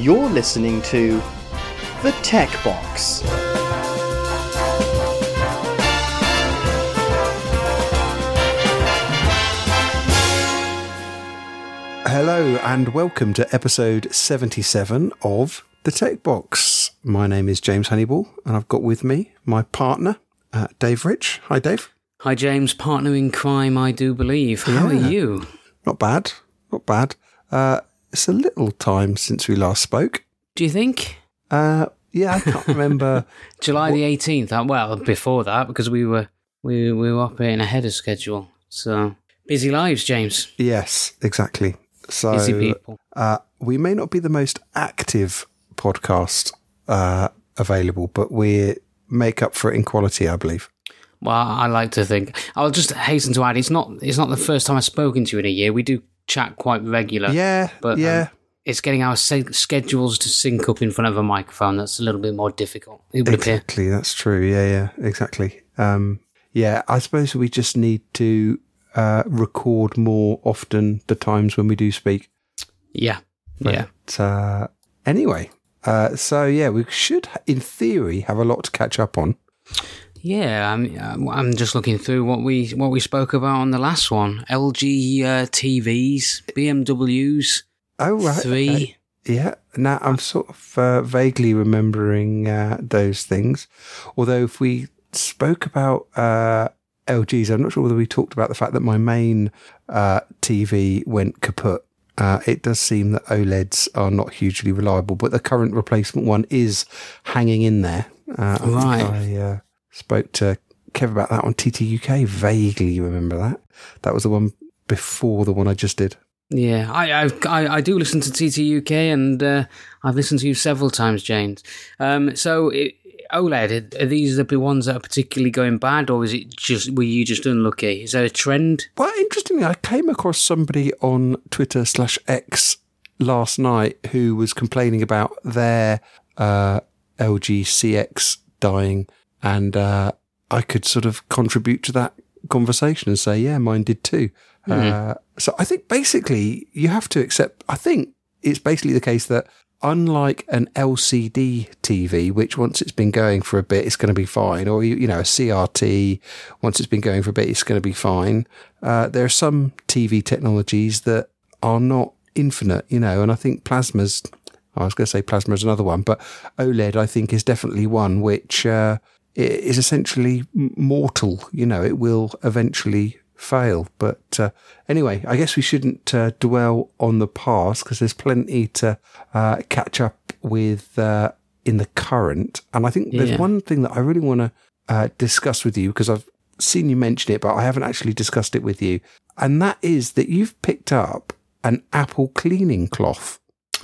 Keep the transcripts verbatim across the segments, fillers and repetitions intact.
You're listening to The Tech Box. Hello and welcome to episode seventy-seven of The Tech Box. My name is James Honeyball and I've got with me my partner, uh, Dave Rich. Hi, Dave. Hi, James. Partner in crime, I do believe. How Yeah. are you? Not bad. Not bad. Uh, it's a little time since we last spoke. Do you think? Uh, yeah, I can't remember. July the eighteenth. Uh, well, before that, because we were we, we were operating ahead of schedule. So, busy lives, James. Yes, exactly. So, Busy people. Uh, we may not be the most active podcast uh, available, but we make up for it in quality, I believe. Well, I like to think. I'll just hasten to add, it's not it's not the first time I've spoken to you in a year. We do chat quite regular. Yeah, but yeah. Um, it's getting our se- schedules to sync up in front of a microphone that's a little bit more difficult. It would Exactly, appear. that's true. Yeah, yeah, exactly. Um, yeah, I suppose we just need to uh, record more often the times when we do speak. Yeah, But, yeah. Uh, anyway, uh, so yeah, we should, in theory, have a lot to catch up on. Yeah, I'm. I'm just looking through what we what we spoke about on the last one. L G uh, T Vs, B M Ws, Oh, right. three. Okay. Yeah. Now, I'm sort of uh, vaguely remembering uh, those things. Although if we spoke about uh, L Gs, I'm not sure whether we talked about the fact that my main uh, T V went kaput. Uh, it does seem that OLEDs are not hugely reliable, but the current replacement one is hanging in there. Uh, I Right. think I uh, spoke to Kev about that on T T U K. Vaguely remember that. That was the one before the one I just did. Yeah, I, I've, I I do listen to T T U K, and uh, I've listened to you several times, James. Um, so it, OLED, are these the ones that are particularly going bad, or is it just were you just unlucky? Is there a trend? Well, interestingly, I came across somebody on Twitter slash X last night who was complaining about their uh, L G C X dying, and uh, I could sort of contribute to that conversation and say, yeah, mine did too. Mm-hmm. Uh, so I think basically you have to accept, I think it's basically the case that unlike an L C D T V, which once it's been going for a bit, it's going to be fine, or, you, you know, a C R T, once it's been going for a bit, it's going to be fine. Uh, there are some T V technologies that are not infinite, you know, and I think plasma's, I was going to say plasma is another one, but OLED I think is definitely one which uh, is essentially mortal, you know, it will eventually fail. But uh, anyway, I guess we shouldn't uh, dwell on the past because there's plenty to uh, catch up with uh, in the current. And I think there's Yeah. one thing that I really want to uh, discuss with you because I've seen you mention it, but I haven't actually discussed it with you. And that is that you've picked up an Apple cleaning cloth.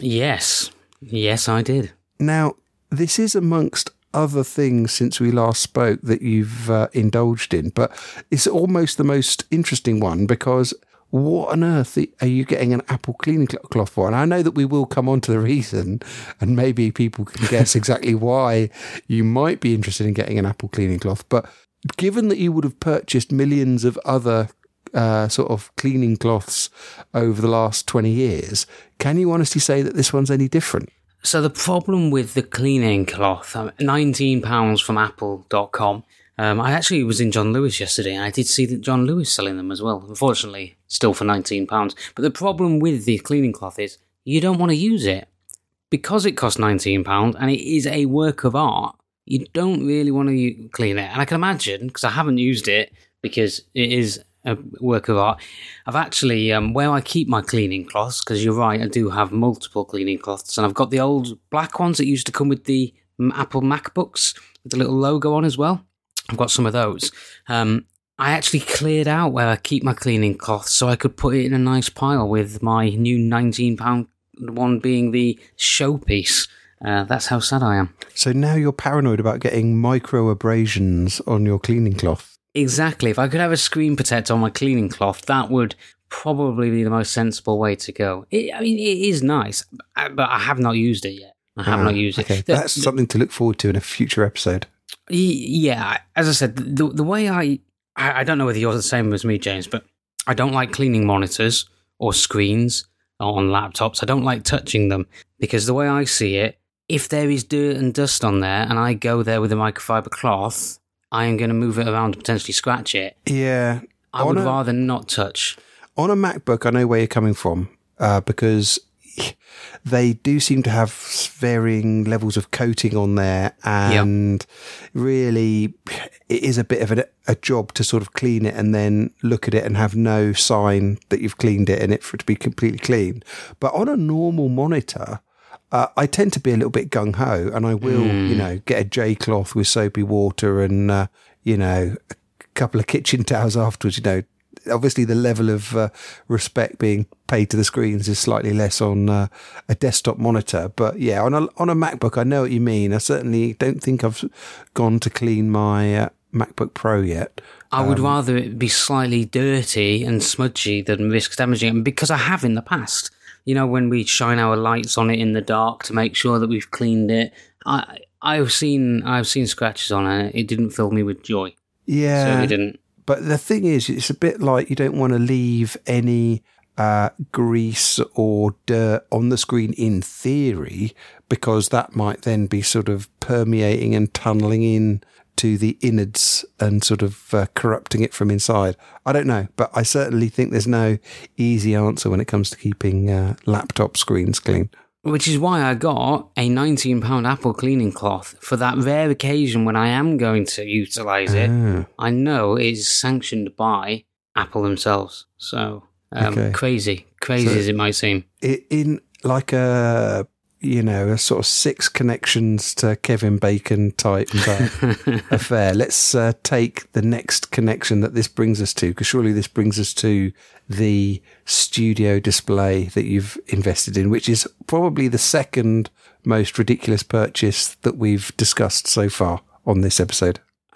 Yes, yes, I did. Now, this is amongst other things since we last spoke that you've uh, indulged in, but it's almost the most interesting one because what on earth are you getting an Apple cleaning cloth for? And I know that we will come on to the reason and maybe people can guess exactly why you might be interested in getting an Apple cleaning cloth. But given that you would have purchased millions of other uh, sort of cleaning cloths over the last twenty years, can you honestly say that this one's any different? So the problem with the cleaning cloth, um, nineteen pounds from apple dot com. Um, I actually was in John Lewis yesterday, and I did see that John Lewis selling them as well. Unfortunately, still for nineteen pounds. But the problem with the cleaning cloth is you don't want to use it. Because it costs nineteen pounds and it is a work of art, you don't really want to u- clean it. And I can imagine, because I haven't used it, because it is a work of art. I've actually, um, where I keep my cleaning cloths, because you're right, I do have multiple cleaning cloths, and I've got the old black ones that used to come with the Apple MacBooks, with the little logo on as well. I've got some of those. Um, I actually cleared out where I keep my cleaning cloths so I could put it in a nice pile with my new nineteen pound one being the showpiece. Uh, that's how sad I am. So now you're paranoid about getting micro abrasions on your cleaning cloth. Exactly. If I could have a screen protector on my cleaning cloth, that would probably be the most sensible way to go. It, I mean, it is nice, but I have not used it yet. I have Ah, not used okay. it. The- That's something to look forward to in a future episode. Y- Yeah, as I said, the the way I, I I don't know whether you're the same as me, James, but I don't like cleaning monitors or screens on laptops. I don't like touching them because the way I see it, if there is dirt and dust on there and I go there with a microfiber cloth, I am going to move it around and potentially scratch it. Yeah. I would a, rather not touch. On a MacBook, I know where you're coming from uh, because they do seem to have varying levels of coating on there, and yep. really it is a bit of a, a job to sort of clean it and then look at it and have no sign that you've cleaned it and it for it to be completely clean. But on a normal monitor, uh, I tend to be a little bit gung-ho, and I will, mm. you know, get a J-cloth with soapy water and, uh, you know, a couple of kitchen towels afterwards, you know. Obviously, the level of uh, respect being paid to the screens is slightly less on uh, a desktop monitor. But yeah, on a on a MacBook, I know what you mean. I certainly don't think I've gone to clean my uh, MacBook Pro yet. I would um, rather it be slightly dirty and smudgy than risk damaging it, because I have in the past. You know, when we shine our lights on it in the dark to make sure that we've cleaned it, I I've seen I've seen scratches on it. It didn't fill me with joy. Yeah, so it didn't. But the thing is, it's a bit like you don't want to leave any uh, grease or dirt on the screen in theory, because that might then be sort of permeating and tunneling in to the innards and sort of uh, corrupting it from inside. I don't know, but I certainly think there's no easy answer when it comes to keeping uh, laptop screens clean. Which is why I got a nineteen pound Apple cleaning cloth for that rare occasion when I am going to utilise it. Ah. I know it's sanctioned by Apple themselves. So, um, okay. crazy. Crazy so as it might seem. In like a, you know, a sort of six connections to Kevin Bacon type uh, affair, let's uh, take the next connection that this brings us to, because surely this brings us to the studio display that you've invested in, which is probably the second most ridiculous purchase that we've discussed so far on this episode.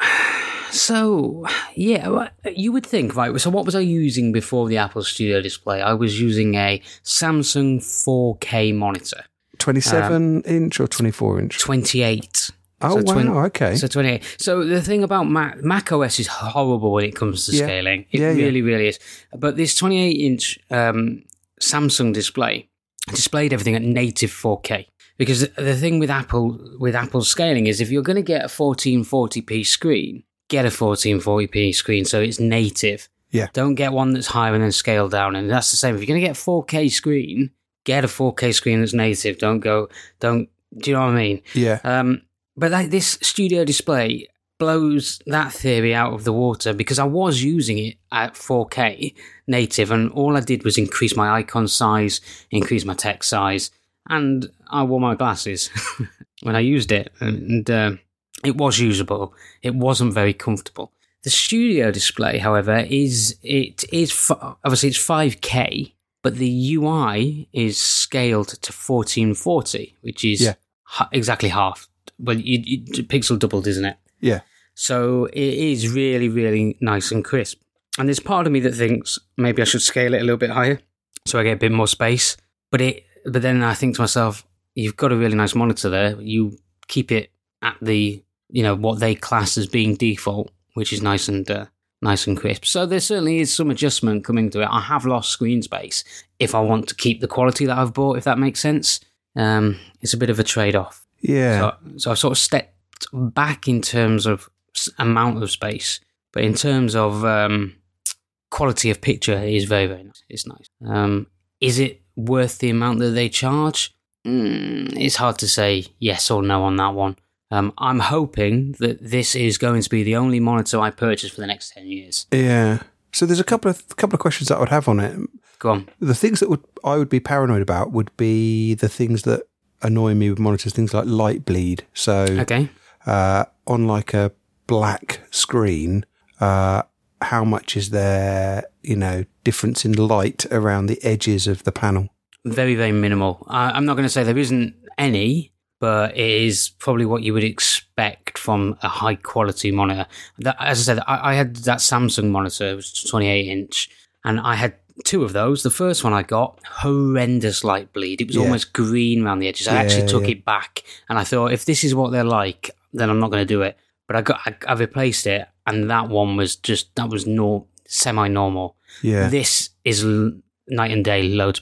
So, yeah, you would think, right, so what was I using before the Apple Studio Display? I was using a Samsung four K monitor. twenty-seven um, inch or twenty-four inch? twenty-eight. Oh, so wow, twenty, okay. So twenty-eight. So the thing about Mac, Mac O S is horrible when it comes to yeah. scaling. It yeah, really, yeah. really is. But this twenty-eight inch um, Samsung display displayed everything at native four K. Because the thing with Apple with Apple's scaling is if you're going to get a fourteen forty p screen, get a fourteen forty p screen so it's native. Yeah. Don't get one that's higher and then scale down. And that's the same. If you're going to get a four K screen, get a four K screen that's native. Don't go, don't, do you know what I mean? Yeah. Um, but like this studio display blows that theory out of the water, because I was using it at four K native, and all I did was increase my icon size, increase my text size, and I wore my glasses when I used it, and uh, it was usable. It wasn't very comfortable. The studio display, however, is it is obviously it's five K, but the U I is scaled to fourteen forty, which is yeah. ha- exactly half. Well, you, you, pixel doubled, isn't it? Yeah. So it is really, really nice and crisp. And there's part of me that thinks maybe I should scale it a little bit higher so I get a bit more space. But it, but then I think to myself, you've got a really nice monitor there. You keep it at the, you know, what they class as being default, which is nice and uh, nice and crisp. So there certainly is some adjustment coming to it. I have lost screen space if I want to keep the quality that I've bought, if that makes sense. Um, it's a bit of a trade-off. Yeah. So, so I've sort of stepped back in terms of amount of space, but in terms of um, quality of picture, it is very, very nice. It's nice. Um, is it worth the amount that they charge? Mm, it's hard to say yes or no on that one. Um, I'm hoping that this is going to be the only monitor I purchase for the next ten years. Yeah. So there's a couple of couple of questions that I would have on it. Go on. The things that would I would be paranoid about would be the things that annoy me with monitors, things like light bleed. So okay. uh, on like a black screen, uh, how much is there, you know, difference in light around the edges of the panel? Very, very minimal. I, I'm not going to say there isn't any, but it is probably what you would expect from a high quality monitor. That, as I said, I, I had that Samsung monitor, it was twenty-eight inch, and I had two of those. The first one I got, horrendous light bleed. It was yeah. almost green around the edges. I yeah, actually took yeah. it back, and I thought, if this is what they're like, then I'm not going to do it. But I got, I, I replaced it, and that one was just, that was nor, semi-normal. Yeah. This is l- night and day, loads better.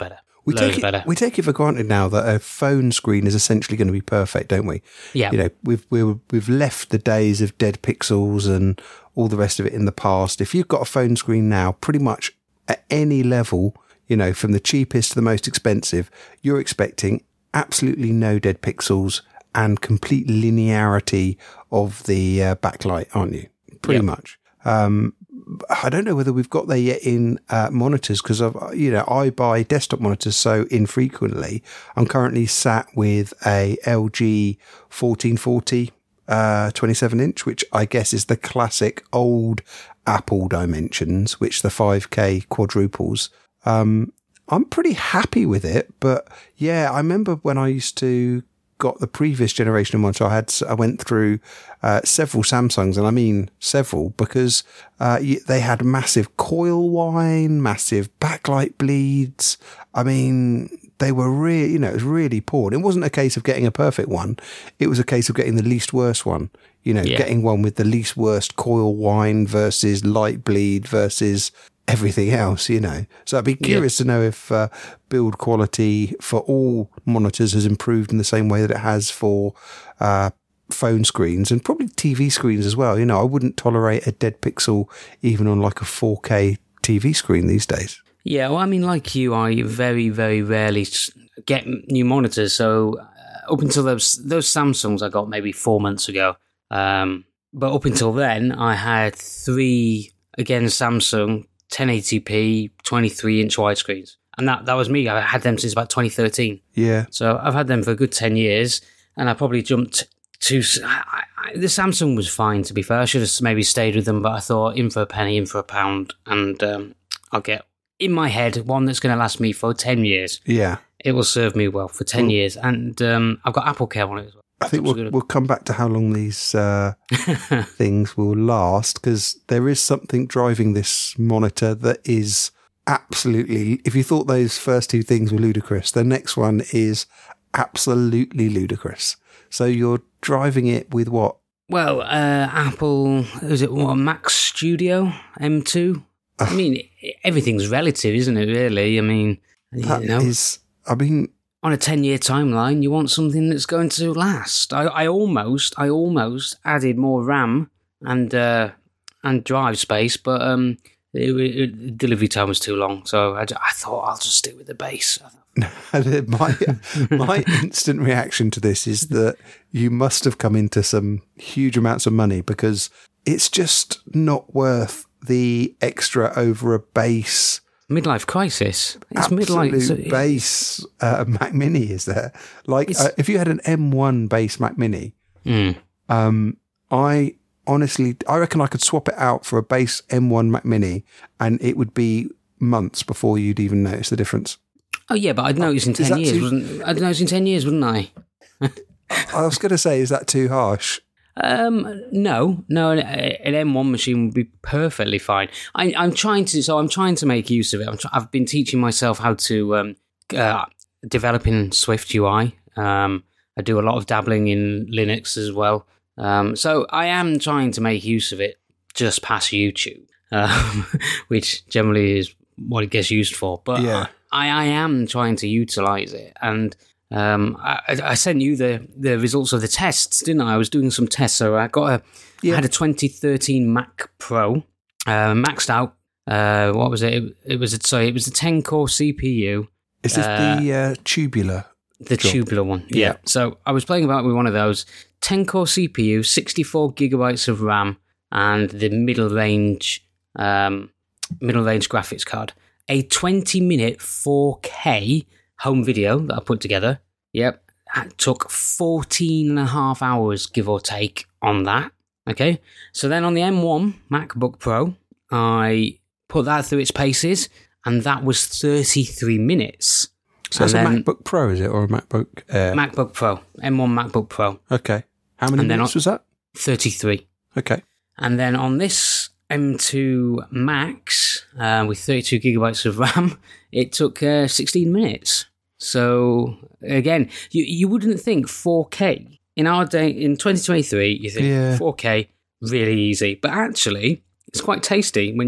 We loads take, it, better. we take it for granted now that a phone screen is essentially going to be perfect, don't we? Yeah. You know, we've we've we've left the days of dead pixels and all the rest of it in the past. If you've got a phone screen now, pretty much at any level, you know, from the cheapest to the most expensive, you're expecting absolutely no dead pixels and complete linearity of the uh, backlight, aren't you? Pretty Yep. much. Um, I don't know whether we've got there yet in uh, monitors because I've, you know, I buy desktop monitors so infrequently. I'm currently sat with a L G fourteen forty uh, twenty-seven inch, which I guess is the classic old Apple dimensions, which the five K quadruples. Um, I'm pretty happy with it, but yeah, I remember when I used to got the previous generation of monitor, I had, I went through uh, several Samsungs, and I mean several, because uh, they had massive coil whine, massive backlight bleeds. I mean, they were really, you know, it was really poor. And it wasn't a case of getting a perfect one. It was a case of getting the least worst one, you know, Yeah. getting one with the least worst coil whine versus light bleed versus everything else, you know. So I'd be curious yeah. to know if uh, build quality for all monitors has improved in the same way that it has for uh, phone screens and probably T V screens as well. You know, I wouldn't tolerate a dead pixel even on like a four K T V screen these days. Yeah, well, I mean, like you, I very, very rarely s- get new monitors. So uh, up until those those Samsungs I got maybe four months ago. Um, but up until then, I had three, again, Samsung ten eighty p twenty-three inch widescreens. And that, that was me. I had them since about twenty thirteen. Yeah. So I've had them for a good ten years. And I probably jumped to... I, I, the Samsung was fine, to be fair. I should have maybe stayed with them, but I thought in for a penny, in for a pound. And um, I'll get, in my head, one that's going to last me for ten years. Yeah. It will serve me well for ten Well, years. And um, I've got Apple Care on it as well. I think we'll, we'll come back to how long these uh, things will last, because there is something driving this monitor that is absolutely, if you thought those first two things were ludicrous, the next one is absolutely ludicrous. So you're driving it with what? Well, uh, Apple, is it what, Mac Studio M two? I mean, everything's relative, isn't it, really? I mean, That you know. is, I mean, On a ten-year timeline, you want something that's going to last. I, I almost, I almost added more RAM and uh, and drive space, but um, it, it, delivery time was too long, so I, I thought I'll just stick with the base. my my instant reaction to this is that you must have come into some huge amounts of money, because it's just not worth the extra over a base. Midlife crisis. It's Absolute midlife so base uh, Mac Mini, is there? Like, uh, if you had an M one base Mac Mini, Mm. um, I honestly, I reckon I could swap it out for a base M one Mac Mini, and it would be months before you'd even notice the difference. Oh yeah, but I'd notice in Is ten that years, too- wasn't I'd notice in ten years, wouldn't I? I was going to say, is that too harsh? Um, no, no, an, an M one machine would be perfectly fine. I, I'm trying to, so I'm trying to make use of it. I'm try, I've been teaching myself how to um, uh, develop in Swift U I. Um, I do a lot of dabbling in Linux as well. Um, so I am trying to make use of it just past YouTube, um, which generally is what it gets used for. But Yeah. I, I am trying to utilize it, and Um, I, I sent you the, the results of the tests, didn't I? I was doing some tests, so I got a, Yeah. I had a twenty thirteen Mac Pro, uh, maxed out. Uh, what was it? It, it was a, sorry, it was a ten core C P U, Is this Uh, the uh, tubular? the Job. tubular one. Yeah. Yeah. So I was playing about with one of those ten core C P U, sixty-four gigabytes of RAM, and the middle range, um, middle range graphics card. A twenty minute four K home video that I put together. Yep. It took fourteen and a half hours, give or take, on that. Okay. So then on the M one MacBook Pro, I put that through its paces, and that was thirty-three minutes. So it's And a then- MacBook Pro, is it, or a MacBook Air? MacBook Pro, M one MacBook Pro, Okay. How many And then minutes on- was that? thirty-three. Okay. And then on this M two Max, uh, with thirty-two gigabytes of RAM, it took uh, sixteen minutes. So again, you you wouldn't think four K in our day in twenty twenty-three. You think Yeah. four K really easy, but actually it's quite tasty when you're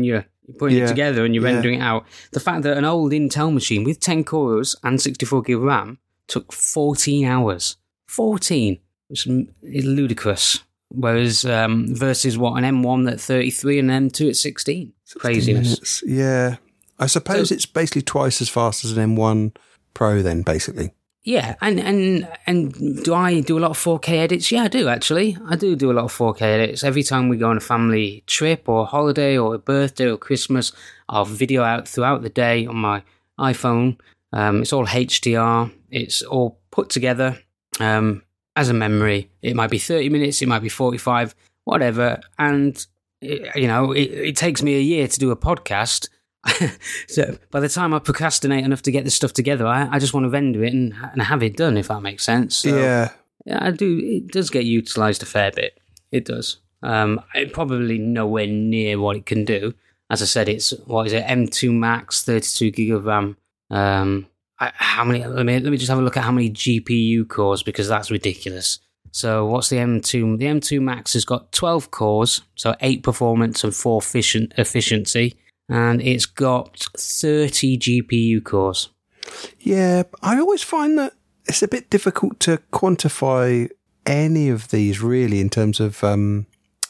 You're putting Yeah, it together and you're yeah. rendering it out. The fact that an old Intel machine with ten cores and sixty-four gig RAM took fourteen hours. fourteen! Which is ludicrous. Whereas, um, versus what, an M one at thirty-three and an M two at sixteen. Craziness. Minutes. Yeah. I suppose So- it's basically twice as fast as an M one Pro then, basically. Yeah, and, and and do I do a lot of four K edits? Yeah, I do, actually. I do do a lot of four K edits. Every time we go on a family trip or holiday or a birthday or Christmas, I'll video out throughout the day on my iPhone. Um, it's all H D R. It's all put together um, as a memory. It might be thirty minutes, it might be forty-five, whatever. And, it, you know, it, it takes me a year to do a podcast. So by the time I procrastinate enough to get this stuff together, I, I just want to render it and, and have it done, if that makes sense. So, yeah. yeah, I do. It does get utilised a fair bit. It does. Um, it probably nowhere near what it can do. As I said, it's, what is it, M two Max, thirty-two gig of RAM. Um, I, how many? Let me let me just have a look at how many G P U cores, because that's ridiculous. So what's the M two? The M two Max has got twelve cores, so eight performance and four efficient, efficiency. And it's got thirty G P U cores. Yeah, I always find that it's a bit difficult to quantify any of these really in terms of um,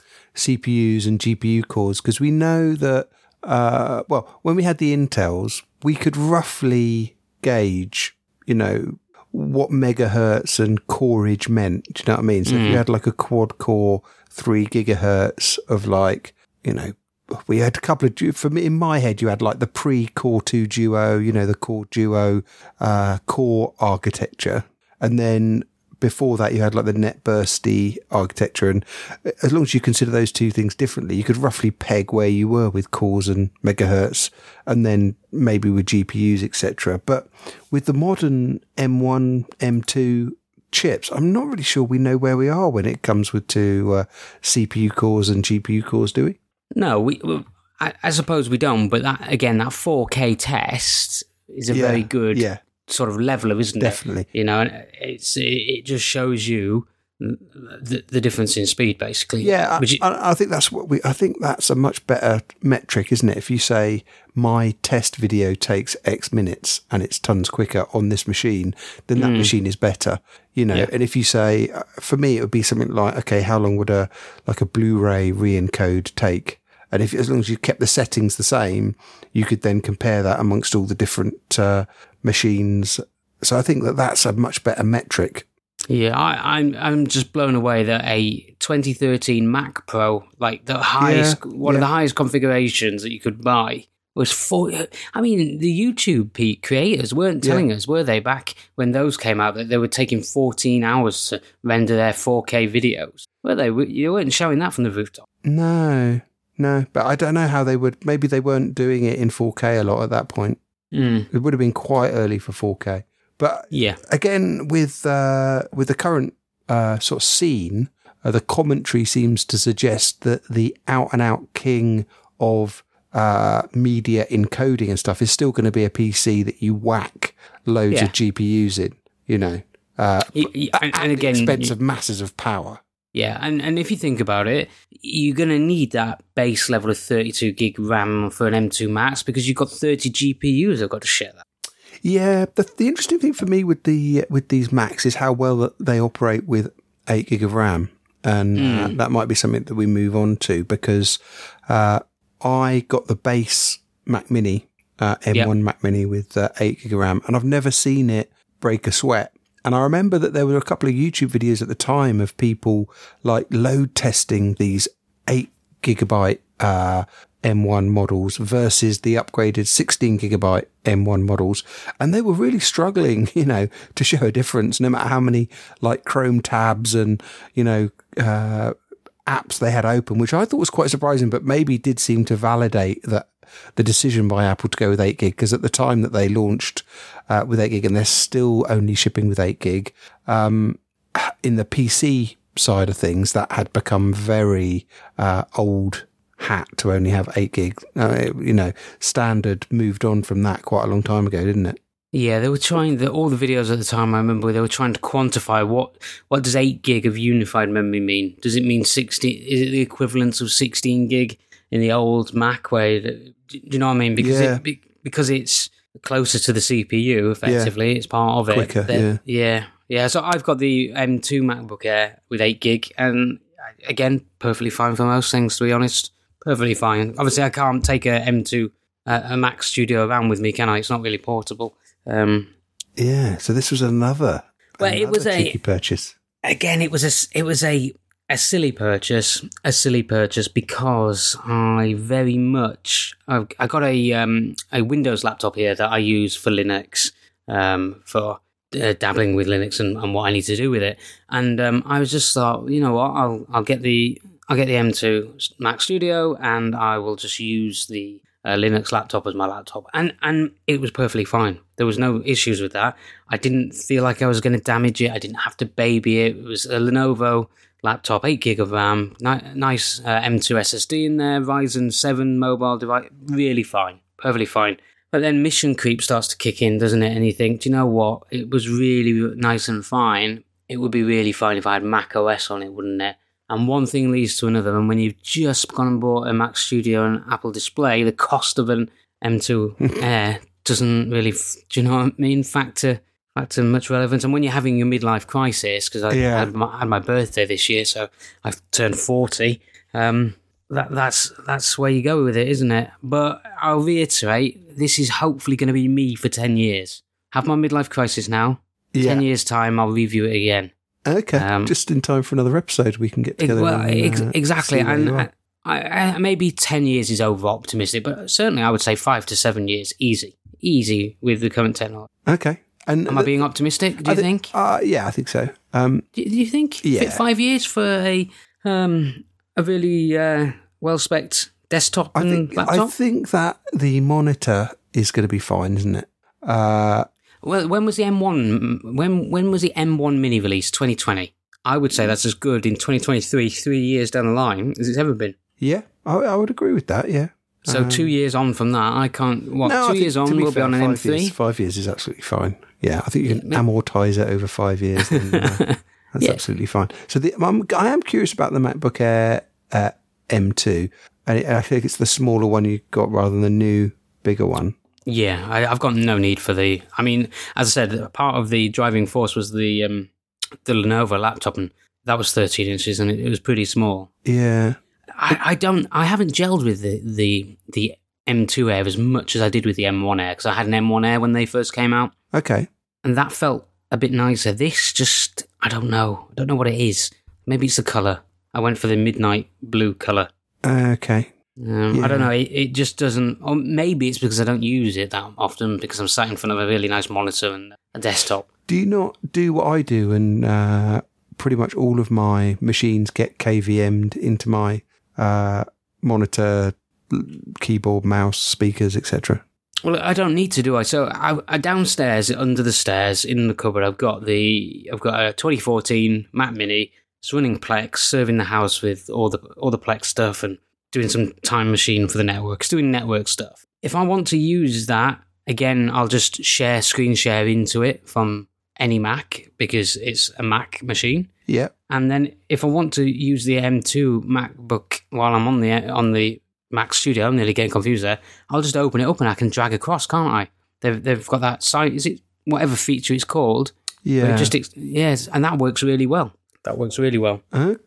C P Us and G P U cores, because we know that, uh, well, when we had the Intels, we could roughly gauge, you know, what megahertz and coreage meant. Do you know what I mean? So mm. if you had like a quad core, three gigahertz of like, you know, we had a couple of, for me, in my head, you had like the pre-Core two Duo, you know, the Core Duo uh, core architecture. And then before that, you had like the NetBursty architecture. And as long as you consider those two things differently, you could roughly peg where you were with cores and megahertz, and then maybe with G P Us, et cetera. But with the modern M one, M two chips, I'm not really sure we know where we are when it comes with to uh, C P U cores and G P U cores, do we? No, we. I, I suppose we don't. But that again, that four K test is a Yeah, very good yeah. sort of leveler, isn't Definitely. it? You know, and it's it, it just shows you the, the difference in speed, basically. Yeah, Which I, I, I think that's what we. I think that's a much better metric, isn't it? If you say my test video takes X minutes and it's tons quicker on this machine, then that Mm. machine is better. You know, Yeah. and if you say, uh, for me, it would be something like, okay, how long would a like a Blu-ray re-encode take? And if as long as you kept the settings the same, you could then compare that amongst all the different uh, machines. So I think that that's a much better metric. Yeah, I, I'm I'm just blown away that a twenty thirteen Mac Pro, like the highest, Yeah, one of yeah. the highest configurations that you could buy, was four. I mean, the YouTube Pete creators weren't telling us, were they, back when those came out, that they were taking fourteen hours to render their four K videos? Were they? You weren't showing that from the rooftop. No, no, but I don't know how they would. Maybe they weren't doing it in four K a lot at that point. Mm. It would have been quite early for four K. But Yeah. again, with uh, with the current uh, sort of scene, uh, the commentary seems to suggest that the out and out king of uh, media encoding and stuff is still going to be a P C that you whack loads Yeah. of G P Us in. You know, uh, Y- y- at, and, at and again, the expense y- of masses of power. Yeah, and, and if you think about it, you're going to need that base level of thirty-two gig RAM for an M two Max because you've got thirty G P Us that have got to share that. Yeah, the, the interesting thing for me with the with these Macs is how well that they operate with eight gig of RAM, and uh, that might be something that we move on to because uh, I got the base Mac Mini, uh, M one Yep. Mac Mini with uh, eight gig of RAM, and I've never seen it break a sweat. And I remember that there were a couple of YouTube videos at the time of people like load testing these eight gigabyte uh, M one models versus the upgraded sixteen gigabyte M one models. And they were really struggling, you know, to show a difference no matter how many like Chrome tabs and, you know, uh, apps they had open, which I thought was quite surprising, but maybe did seem to validate that the decision by Apple to go with eight gig, because at the time that they launched uh, with eight gig, and they're still only shipping with eight gig, um, in the P C side of things, that had become very uh, old hat to only have eight gig. Uh, it- you know, standard moved on from that quite a long time ago, didn't it? Yeah, they were trying, the, all the videos at the time, I remember they were trying to quantify what what does eight gig of unified memory mean? Does it mean sixteen? Is it the equivalent of sixteen gig in the old Mac where Do you know what I mean? Because Yeah. it, be- because it's closer to the C P U, effectively, it's part of it. Quicker, Then- yeah. Yeah, so I've got the M two MacBook Air with eight gig, and again, perfectly fine for most things, to be honest. Perfectly fine. Obviously, I can't take a M two, uh, a Mac Studio around with me, can I? It's not really portable. Um, Yeah, so this was another, Well, it another was a- cheeky purchase. again, it was a, it was a, a silly purchase, a silly purchase because I very much, I've, I got a, um, a Windows laptop here that I use for Linux, um, for uh, dabbling with Linux and, and what I need to do with it. And um, I was just thought, you know what, I'll I'll get the I'll get the M two Mac Studio, and I will just use the uh, Linux laptop as my laptop. And and it was perfectly fine. There was no issues with that. I didn't feel like I was going to damage it. I didn't have to baby it. It was a Lenovo laptop, eight gig of RAM, ni- nice uh, M two S S D in there, Ryzen seven mobile device, really fine, perfectly fine. But then mission creep starts to kick in, doesn't it? And you think, do you know what? It was really nice and fine. It would be really fine if I had Mac O S on it, wouldn't it? And one thing leads to another. And when you've just gone and bought a Mac Studio and Apple Display, the cost of an M two Air doesn't really, do you know what I mean, factor factor much relevance. And when you're having your midlife crisis, because I Yeah. had, my, had my birthday this year, so I've turned forty, um, that that's that's where you go with it, isn't it? But I'll reiterate, this is hopefully going to be me for ten years. Have my midlife crisis now. Yeah. ten years' time, I'll review it again. Okay, Um, just in time for another episode, we can get together. Well, and, ex- uh, exactly. see where And you I, are. I, I, maybe ten years is over optimistic, but certainly I would say five to seven years, easy. Easy with the current technology. Okay. And Am I being optimistic, do you I thi- think? Uh, yeah, I think so. Um, Do, do you think? Yeah. Fit five years for a um, a really uh, well-spec'd desktop I and think laptop? I think that the monitor is going to be fine, isn't it? Uh, Well, when was the M one? When when was the M one mini released? twenty twenty. I would say that's as good in twenty twenty-three, three years down the line, as it's ever been. yeah, I, I would agree with that. Yeah. So Um, two years on from that, I can't. What no, I two think, years to on, be we'll fair, be on an five M three. Years, five years is absolutely fine. Yeah, I think you can Yeah. amortize it over five years. And, uh, that's Yeah. absolutely fine. So the, I'm, I am curious about the MacBook Air uh, M two, and I think it's the smaller one you got rather than the new bigger one. Yeah, I, I've got no need for the. I mean, as I said, part of the driving force was the um, the Lenovo laptop, and that was thirteen inches, and it, it was pretty small. Yeah. I, I don't. I haven't gelled with the the the M two Air as much as I did with the M one Air, because I had an M one Air when they first came out, Okay. and that felt a bit nicer. This just, I don't know. I don't know what it is. Maybe it's the colour. I went for the midnight blue colour. Okay. Um, I don't Yeah. know. It, it just doesn't. Or maybe it's because I don't use it that often because I'm sat in front of a really nice monitor and a desktop. Do you not do what I do, and uh, pretty much all of my machines get K V M'd into my uh, monitor, l- keyboard, mouse, speakers, et cetera? Well, I don't need to, do I? So I, I downstairs, under the stairs, in the cupboard, I've got the I've got a twenty fourteen Mac Mini. It's running Plex, serving the house with all the all the Plex stuff and doing some Time Machine for the network. It's doing network stuff. If I want to use that again, I'll just share screen share into it from any Mac because it's a Mac machine. Yeah. And then if I want to use the M two MacBook while I'm on the on the Mac Studio, I'm nearly getting confused there. I'll just open it up and I can drag across, can't I? They've they've got that site. Is it whatever feature it's called? But Yeah. it just ex- yes, and that works really well. That works really well.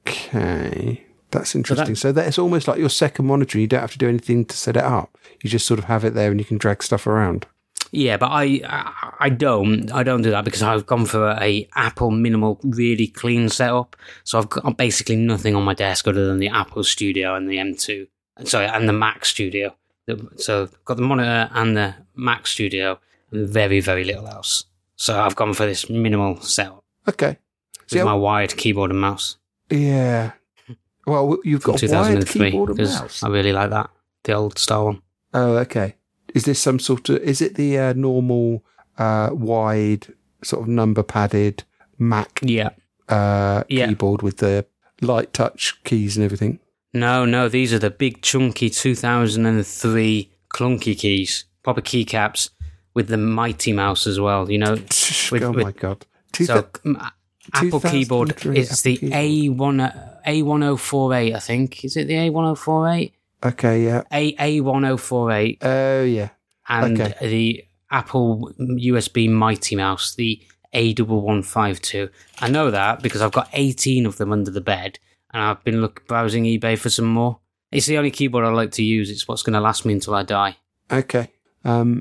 Okay. That's interesting. So, that it's almost like your second monitor. You don't have to do anything to set it up. You just sort of have it there and you can drag stuff around. Yeah, but I, I I don't I don't do that because I've gone for a Apple minimal, really clean setup. So I've got basically nothing on my desk other than the Apple Studio and the M two. Sorry, and the Mac Studio. So I've got the monitor and the Mac Studio, and very very little else. So I've gone for this minimal setup Okay. with See, my wired keyboard and mouse yeah. Well, you've from got two a thousand wired three keyboard and because mouse. I really like that, the old style one. Oh, okay. Is this some sort of, is it the uh, normal uh, wide sort of number padded Mac Yeah. uh, Yeah. keyboard with the light touch keys and everything? No, no, these are the big chunky two thousand three clunky keys, proper keycaps with the Mighty Mouse as well, you know. With- oh with- my God. Two So thou- um, Apple keyboard two thousand three is the Apple A one A one oh four eight, I think. Is it the A one oh four eight? Okay, yeah. A A one oh four eight. Oh, yeah. And okay. the Apple U S B Mighty Mouse, the A one one five two. I know that because I've got eighteen of them under the bed, and I've been look, browsing eBay for some more. It's the only keyboard I like to use. It's what's going to last me until I die. Okay. Um,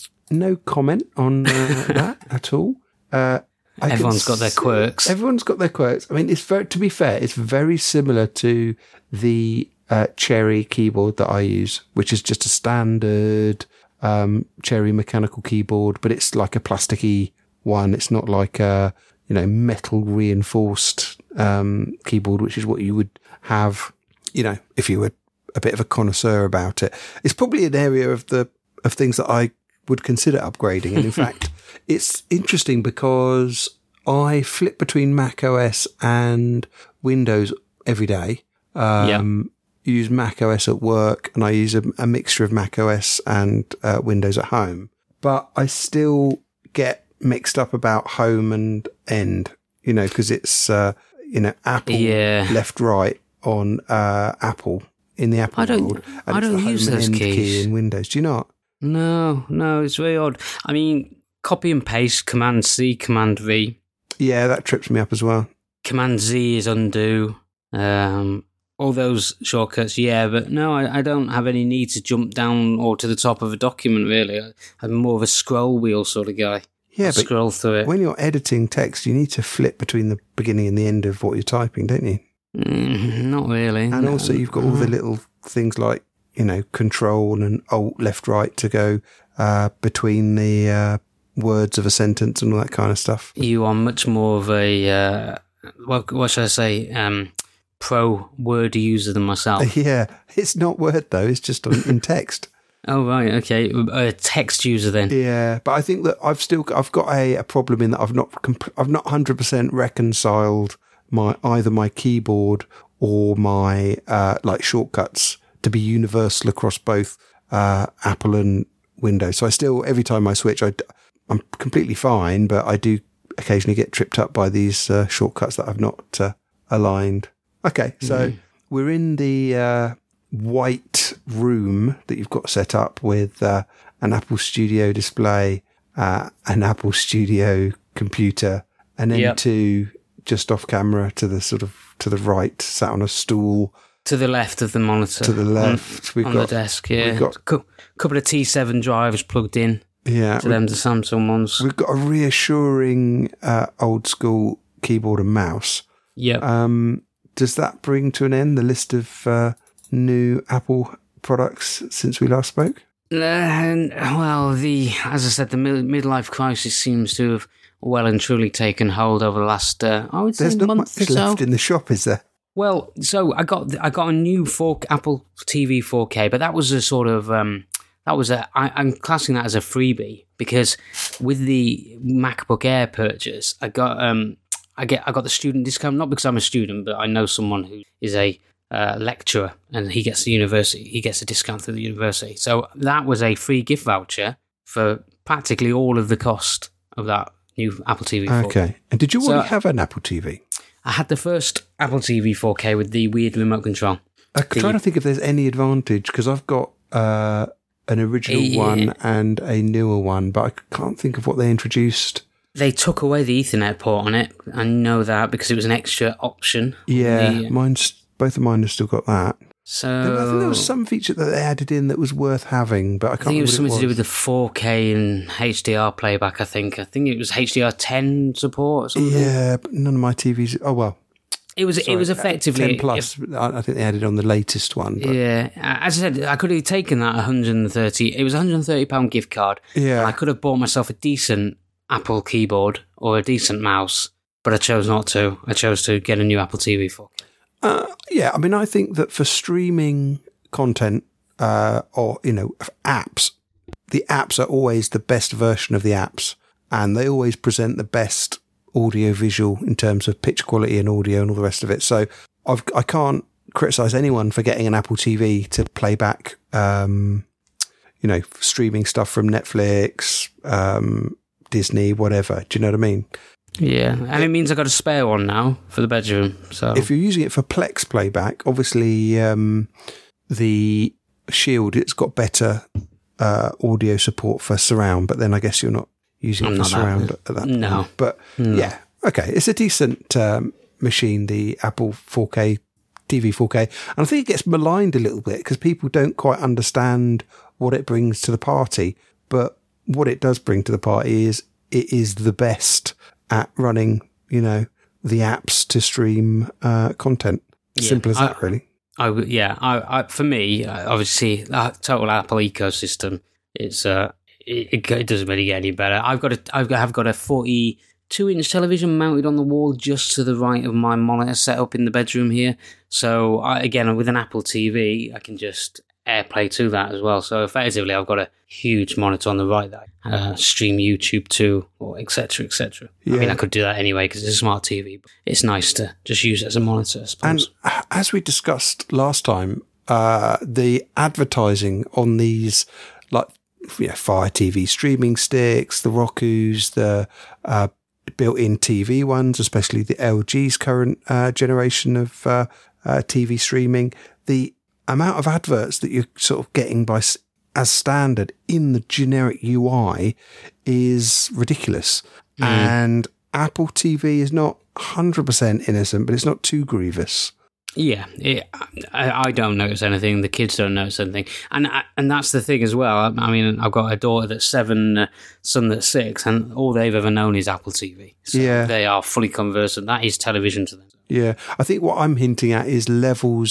no comment on uh, that at all. Uh, I Everyone's got their quirks. Everyone's got their quirks. I mean, it's very, to be fair, it's very similar to the uh, Cherry keyboard that I use, which is just a standard um, Cherry mechanical keyboard, but it's like a plasticky one. It's not like a, you know, metal reinforced um, keyboard, which is what you would have, you know, if you were a bit of a connoisseur about it. It's probably an area of the of things that I would consider upgrading. And in fact, it's interesting because I flip between Mac O S and Windows every day. Um, yeah. Use Mac O S at work, and I use a, a mixture of Mac O S and uh, Windows at home. But I still get mixed up about home and end, you know, because it's, uh, you know, Apple yeah. left, right on uh, Apple in the Apple I don't, world. And I it's don't the use home and those end keys. key in Windows. Do you not? No, no, it's very odd. I mean, copy and paste, Command C, Command V. Yeah, that trips me up as well. Command Z is undo. Um, all those shortcuts, yeah, but no, I, I don't have any need to jump down or to the top of a document, really. I, I'm more of a scroll wheel sort of guy. Yeah, I'll but scroll through it. When you're editing text, you need to flip between the beginning and the end of what you're typing, don't you? Mm, not really. And no. also you've got all the little things like, you know, control and alt, left, right to go uh, between the uh, words of a sentence and all that kind of stuff. You are much more of a, uh, what, what should I say, um, pro Word user than myself. Yeah, it's not Word though, it's just on, in text. Oh, right, okay. A text user then. Yeah, but I think that I've still, I've got a, a problem in that I've not, comp- I've not one hundred percent reconciled my, either my keyboard or my, uh, like shortcuts to be universal across both uh, Apple and Windows. So I still, every time I switch, I, I'm completely fine, but I do occasionally get tripped up by these uh, shortcuts that I've not uh, aligned. Okay, so mm. we're in the uh, white room that you've got set up with uh, an Apple Studio display, uh, an Apple Studio computer, and then yep. two just off camera to the sort of to the right, sat on a stool. To the left of the monitor. To the left. On, we've on got, the desk, yeah. We've got a couple of T seven drivers plugged in. Yeah. To them, the Samsung ones. We've got a reassuring uh, old school keyboard and mouse. Yeah. Um, does that bring to an end the list of uh, new Apple products since we last spoke? Uh, well, the as I said, the mid- midlife crisis seems to have well and truly taken hold over the last, uh, I would say, There's not month much or so. left in the shop, is there? Well, so I got I got a new four, Apple T V four K, but that was a sort of um, that was a I, I'm classing that as a freebie because with the MacBook Air purchase, I got um I get I got the student discount, not because I'm a student, but I know someone who is a uh, lecturer and he gets the university he gets a discount through the university. So that was a free gift voucher for practically all of the cost of that new Apple T V four K. Okay, and did you already so, have an Apple T V? I had the first Apple T V four K with the weird remote control. I'm the, trying to think if there's any advantage, because I've got uh, an original yeah. one and a newer one, but I can't think of what they introduced. They took away the Ethernet port on it. I know that because it was an extra option. Yeah, the, mine's both of mine have still got that. So I think there was some feature that they added in that was worth having, but I can't I think it was something it was. to do with the four K and H D R playback, I think. I think it was H D R ten support or something. Yeah, but none of my T Vs... Oh, well. It was Sorry, it was effectively... ten plus, if, I think they added on the latest one. But. Yeah. As I said, I could have taken that one hundred thirty... It was a one hundred thirty pounds gift card. Yeah. And I could have bought myself a decent Apple keyboard or a decent mouse, but I chose not to. I chose to get a new Apple T V four K. Uh, yeah, I mean, I think that for streaming content uh, or, you know, apps, the apps are always the best version of the apps, and they always present the best audio visual in terms of pitch quality and audio and all the rest of it. So I've, I can't criticize anyone for getting an Apple T V to play back, um, you know, streaming stuff from Netflix, um, Disney, whatever. Do you know what I mean? Yeah, and it means I've got a spare one now for the bedroom. So if you're using it for Plex playback, obviously um, the Shield, it's got better uh, audio support for surround, but then I guess you're not using it I'm for not that surround good. at that No. point. But No. yeah, okay, it's a decent um, machine, the Apple four K T V four K, and I think it gets maligned a little bit because people don't quite understand what it brings to the party. But what it does bring to the party is it is the best at running, you know, the apps to stream uh, content. Yeah, Simple as I- that, really. I would, yeah. I, I, for me, uh, obviously, that total Apple ecosystem, it's uh, it, it doesn't really get any better. I've got a, I've got, have got a forty-two inch television mounted on the wall just to the right of my monitor set up in the bedroom here. So I, again, with an Apple T V, I can just AirPlay to that as well. So effectively, I've got a huge monitor on the right that I uh, stream YouTube to, or et cetera, et cetera. I mean, Yeah. I could do that anyway because it's a smart T V. But it's nice to just use it as a monitor, I And suppose. as we discussed last time, uh, the advertising on these, like, you know, Fire T V streaming sticks, the Rokus, the uh, built-in T V ones, especially the L G's current uh, generation of uh, uh, T V streaming, the amount of adverts that you're sort of getting by s- as standard in the generic U I is ridiculous. And Apple T V is not one hundred percent innocent, but it's not too grievous. Yeah, it, I, I don't notice anything. The kids don't notice anything, and I- and that's the thing as well. I, I mean, I've got a daughter that's seven, uh, son that's six, and all they've ever known is Apple T V. So Yeah. they are fully conversant. That is television to them. Yeah, I think what I'm hinting at is levels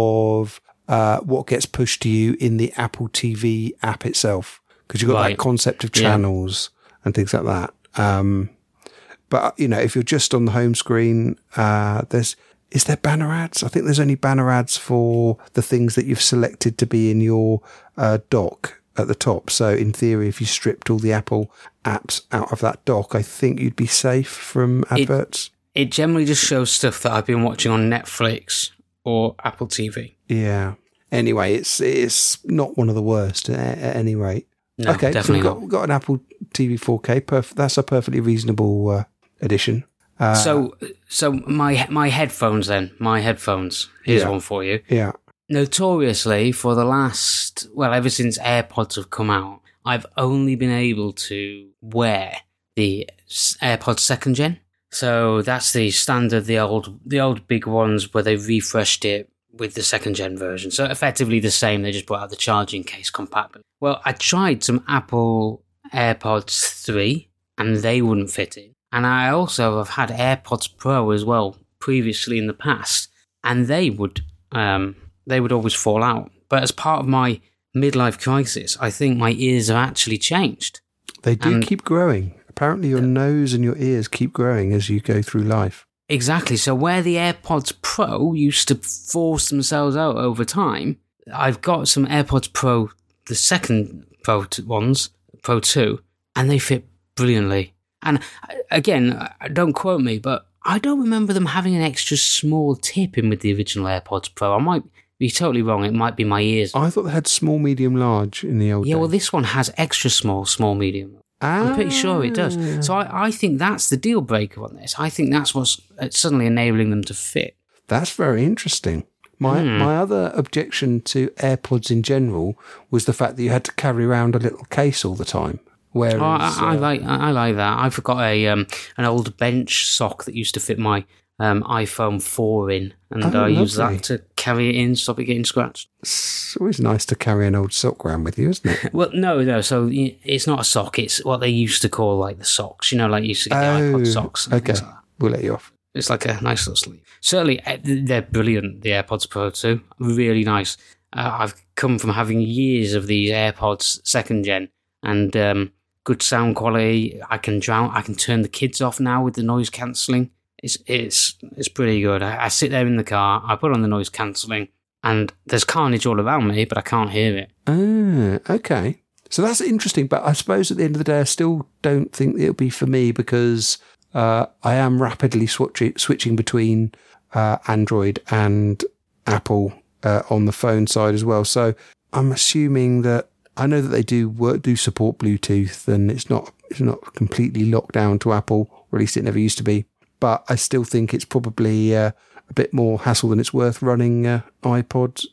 of uh, what gets pushed to you in the Apple T V app itself, because you've got Right. that concept of Yeah. channels and things like that. Um, but you know, if you're just on the home screen, uh, there's is there banner ads? I think there's only banner ads for the things that you've selected to be in your uh, dock at the top. So in theory, if you stripped all the Apple apps out of that dock, I think you'd be safe from adverts. It generally just shows stuff that I've been watching on Netflix or Apple T V. Yeah. Anyway, it's it's not one of the worst at, at any rate. No, okay, so definitely we've got, not. we've got an Apple T V four K. Perf- that's a perfectly reasonable uh, addition. Uh, so, so my my headphones then, my headphones. Here's Yeah. one for you. yeah, Notoriously, for the last, well, ever since AirPods have come out, I've only been able to wear the s- AirPods second gen. So that's the standard, the old, the old big ones where they refreshed it with the second gen version. So effectively the same. They just brought out the charging case compatible. Well, I tried some Apple AirPods three, and they wouldn't fit in. And I also have had AirPods Pro as well previously in the past, and they would um, they would always fall out. But as part of my midlife crisis, I think my ears have actually changed. they do And- keep growing. Apparently, your nose and your ears keep growing as you go through life. Exactly. So where the AirPods Pro used to force themselves out over time, I've got some AirPods Pro, the second Pro t- ones, Pro two, and they fit brilliantly. And uh, again, uh, don't quote me, but I don't remember them having an extra small tip in with the original AirPods Pro. I might be totally wrong. It might be my ears. I thought they had small, medium, large in the old Yeah, well, days. this one has extra small, small, medium. I'm pretty sure it does. Ah. So I, I think that's the deal breaker on this. I think that's what's uh, suddenly enabling them to fit. That's very interesting. My Hmm. my other objection to AirPods in general was the fact that you had to carry around a little case all the time. Whereas, Oh, I, I uh, like I I like that. I forgot a um, an old bench sock that used to fit my um, iPhone four in, and Oh, I used lovely. that to carry it in, stop it getting scratched. it's always nice to carry an old sock around with you, isn't it? Well, no, no. So y- it's not a sock. It's what they used to call like the socks. You know, like you used to get the iPod socks. and Oh, okay. things like that. We'll let you off. It's like a nice little sleeve. Certainly, uh, they're brilliant. The AirPods Pro two, really nice. Uh, I've come from having years of these AirPods second gen and um, good sound quality. I can drown. I can turn the kids off now with the noise cancelling. It's it's it's pretty good. I, I sit there in the car. I put on the noise cancelling, and there's carnage all around me, but I can't hear it. Ah, okay. So that's interesting, but I suppose at the end of the day, I still don't think it'll be for me because uh, I am rapidly switching switching between uh, Android and Apple uh, on the phone side as well. So I'm assuming that I know that they do work, do support Bluetooth, and it's not it's not completely locked down to Apple, or at least it never used to be. But I still think it's probably uh, a bit more hassle than it's worth running uh, iPods.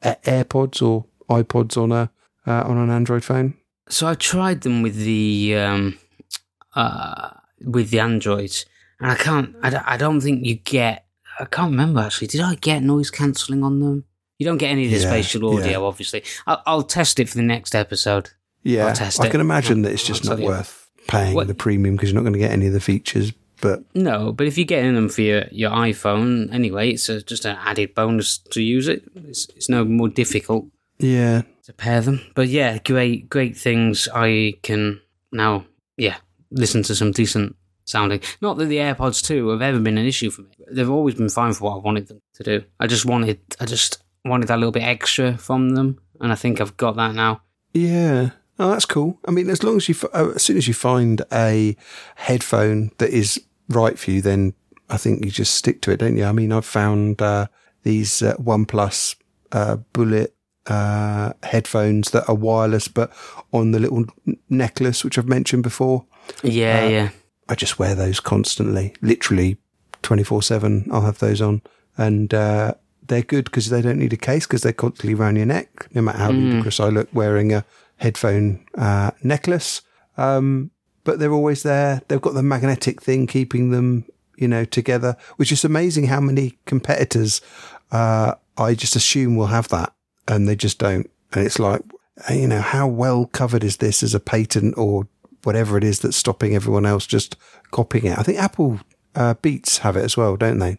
A- AirPods or iPods on a uh, on an Android phone? So I tried them with the um, uh, with the Androids, and I can't. I, don't- I don't think you get. I can't remember actually. Did I get noise cancelling on them? You don't get any of the Yeah, spatial audio, yeah. obviously. I'll, I'll test it for the next episode. Yeah, I'll test I it. can imagine that it's I'll just tell not you. worth paying What- the premium because you're not going to get any of the features. But No, but if you're getting them for your, your iPhone anyway, it's a, just an added bonus to use it. It's, it's no more difficult yeah, to pair them. But yeah, great, great things. I can now, yeah, listen to some decent sounding. Not that the AirPods two have ever been an issue for me. They've always been fine for what I wanted them to do. I just wanted, I just wanted that little bit extra from them, and I think I've got that now. yeah. Oh, that's cool. I mean, as long as you, f- uh, as soon as you find a headphone that is right for you, then I think you just stick to it, don't you? I mean, I've found uh, these uh, OnePlus uh, Bullet uh, headphones that are wireless, but on the little n- necklace, which I've mentioned before. Yeah, Uh, yeah. I just wear those constantly, literally twenty-four seven. I'll have those on, and uh, they're good because they don't need a case because they're constantly around your neck, no matter how ludicrous I look wearing a headphone uh, necklace. Um, but they're always there. They've got the magnetic thing keeping them, you know, together, which is amazing how many competitors uh, I just assume will have that, and they just don't. And it's like, you know, how well covered is this as a patent or whatever it is that's stopping everyone else just copying it? I think Apple uh, Beats have it as well, don't they?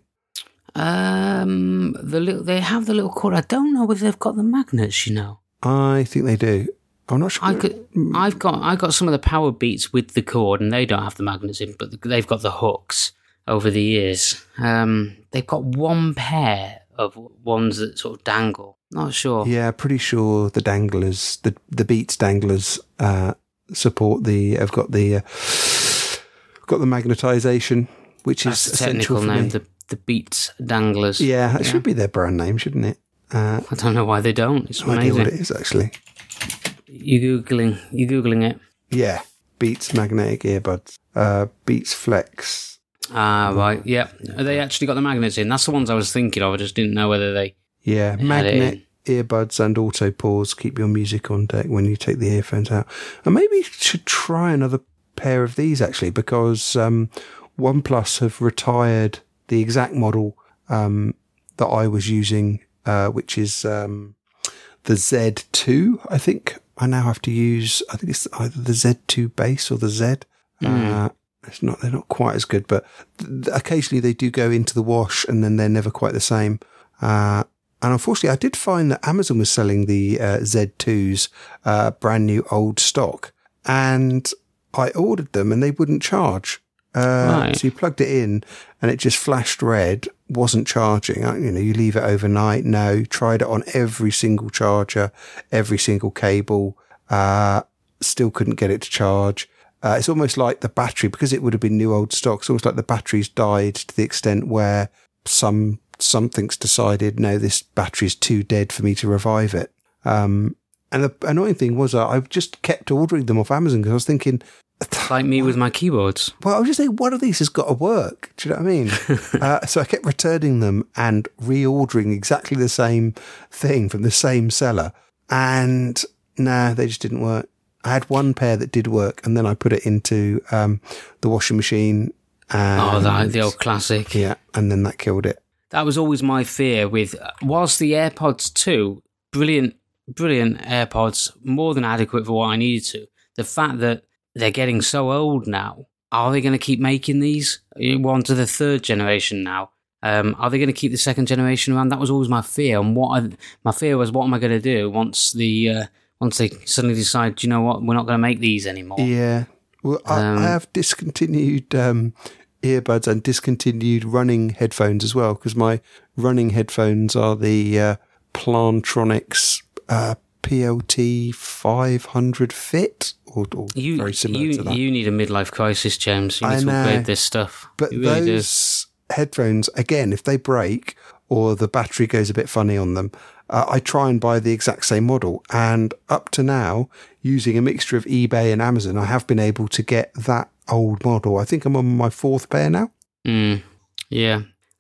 Um, the little they have the little cord. I don't know whether they've got the magnets. You know, I think they do. I'm not sure. I could. I've got. I got some of the Power Beats with the cord, and they don't have the magnets in, but they've got the hooks over the years. Um, they've got one pair of ones that sort of dangle. Not sure. Yeah, pretty sure the danglers, the the Beats danglers, uh, support the. Have got the uh, got the magnetization, which That's is the essential technical for name. me. The the Beats danglers. Yeah, that should be their brand name, shouldn't it? Uh, I don't know why they don't. It's no idea amazing. what it is actually. You googling. You googling it. Yeah, Beats magnetic earbuds. Uh, Beats Flex. Ah, right. Yeah. They actually got the magnets in. That's the ones I was thinking of. I just didn't know whether they. Yeah, They had magnet earbuds and auto pause keep your music on deck when you take the earphones out. And maybe you should try another pair of these actually, because um, OnePlus have retired the exact model um, that I was using, uh, which is um, the Z two. I think I now have to use. I think it's either the Z two base or the Z. Uh, it's not. They're not quite as good, but th- occasionally they do go into the wash, and then they're never quite the same. Uh, And unfortunately, I did find that Amazon was selling the uh, Z twos, uh, brand new old stock. And I ordered them and they wouldn't charge. Uh, Right. So you plugged it in and it just flashed red, wasn't charging. Uh, You know, you leave it overnight. No, tried it on every single charger, every single cable. Uh, still couldn't get it to charge. Uh, it's almost like the battery, because it would have been new old stock, it's almost like the batteries died to the extent where some something's decided, no, this battery's too dead for me to revive it. Um, and the annoying thing was uh, I just kept ordering them off Amazon because I was thinking, Like me with my keyboards. well, I was just saying, one of these has got to work. Do you know what I mean? uh, so I kept returning them and reordering exactly the same thing from the same seller. And nah, they just didn't work. I had one pair that did work, and then I put it into um, the washing machine. And, Oh, that the old classic. yeah, and then that killed it. That was always my fear with, whilst the AirPods two, brilliant, brilliant AirPods, more than adequate for what I needed to. The fact that they're getting so old now, are they going to keep making these? We're on to the third generation now. Um, are they going to keep the second generation around? That was always my fear. And what I, my fear was, what am I going to do once the uh, once they suddenly decide, do you know what, we're not going to make these anymore? Yeah. Well, I, Um, I have discontinued um, earbuds and discontinued running headphones as well, because my running headphones are the uh, Plantronics uh, P L T five hundred Fit, or, or You, very similar you, to that. you need a midlife crisis, James. You need I to know. upgrade this stuff. But You really do. those headphones, again, if they break or the battery goes a bit funny on them, uh, I try and buy the exact same model. And up to now, using a mixture of eBay and Amazon, I have been able to get that old model. I think I'm on my fourth pair now. Mm, yeah.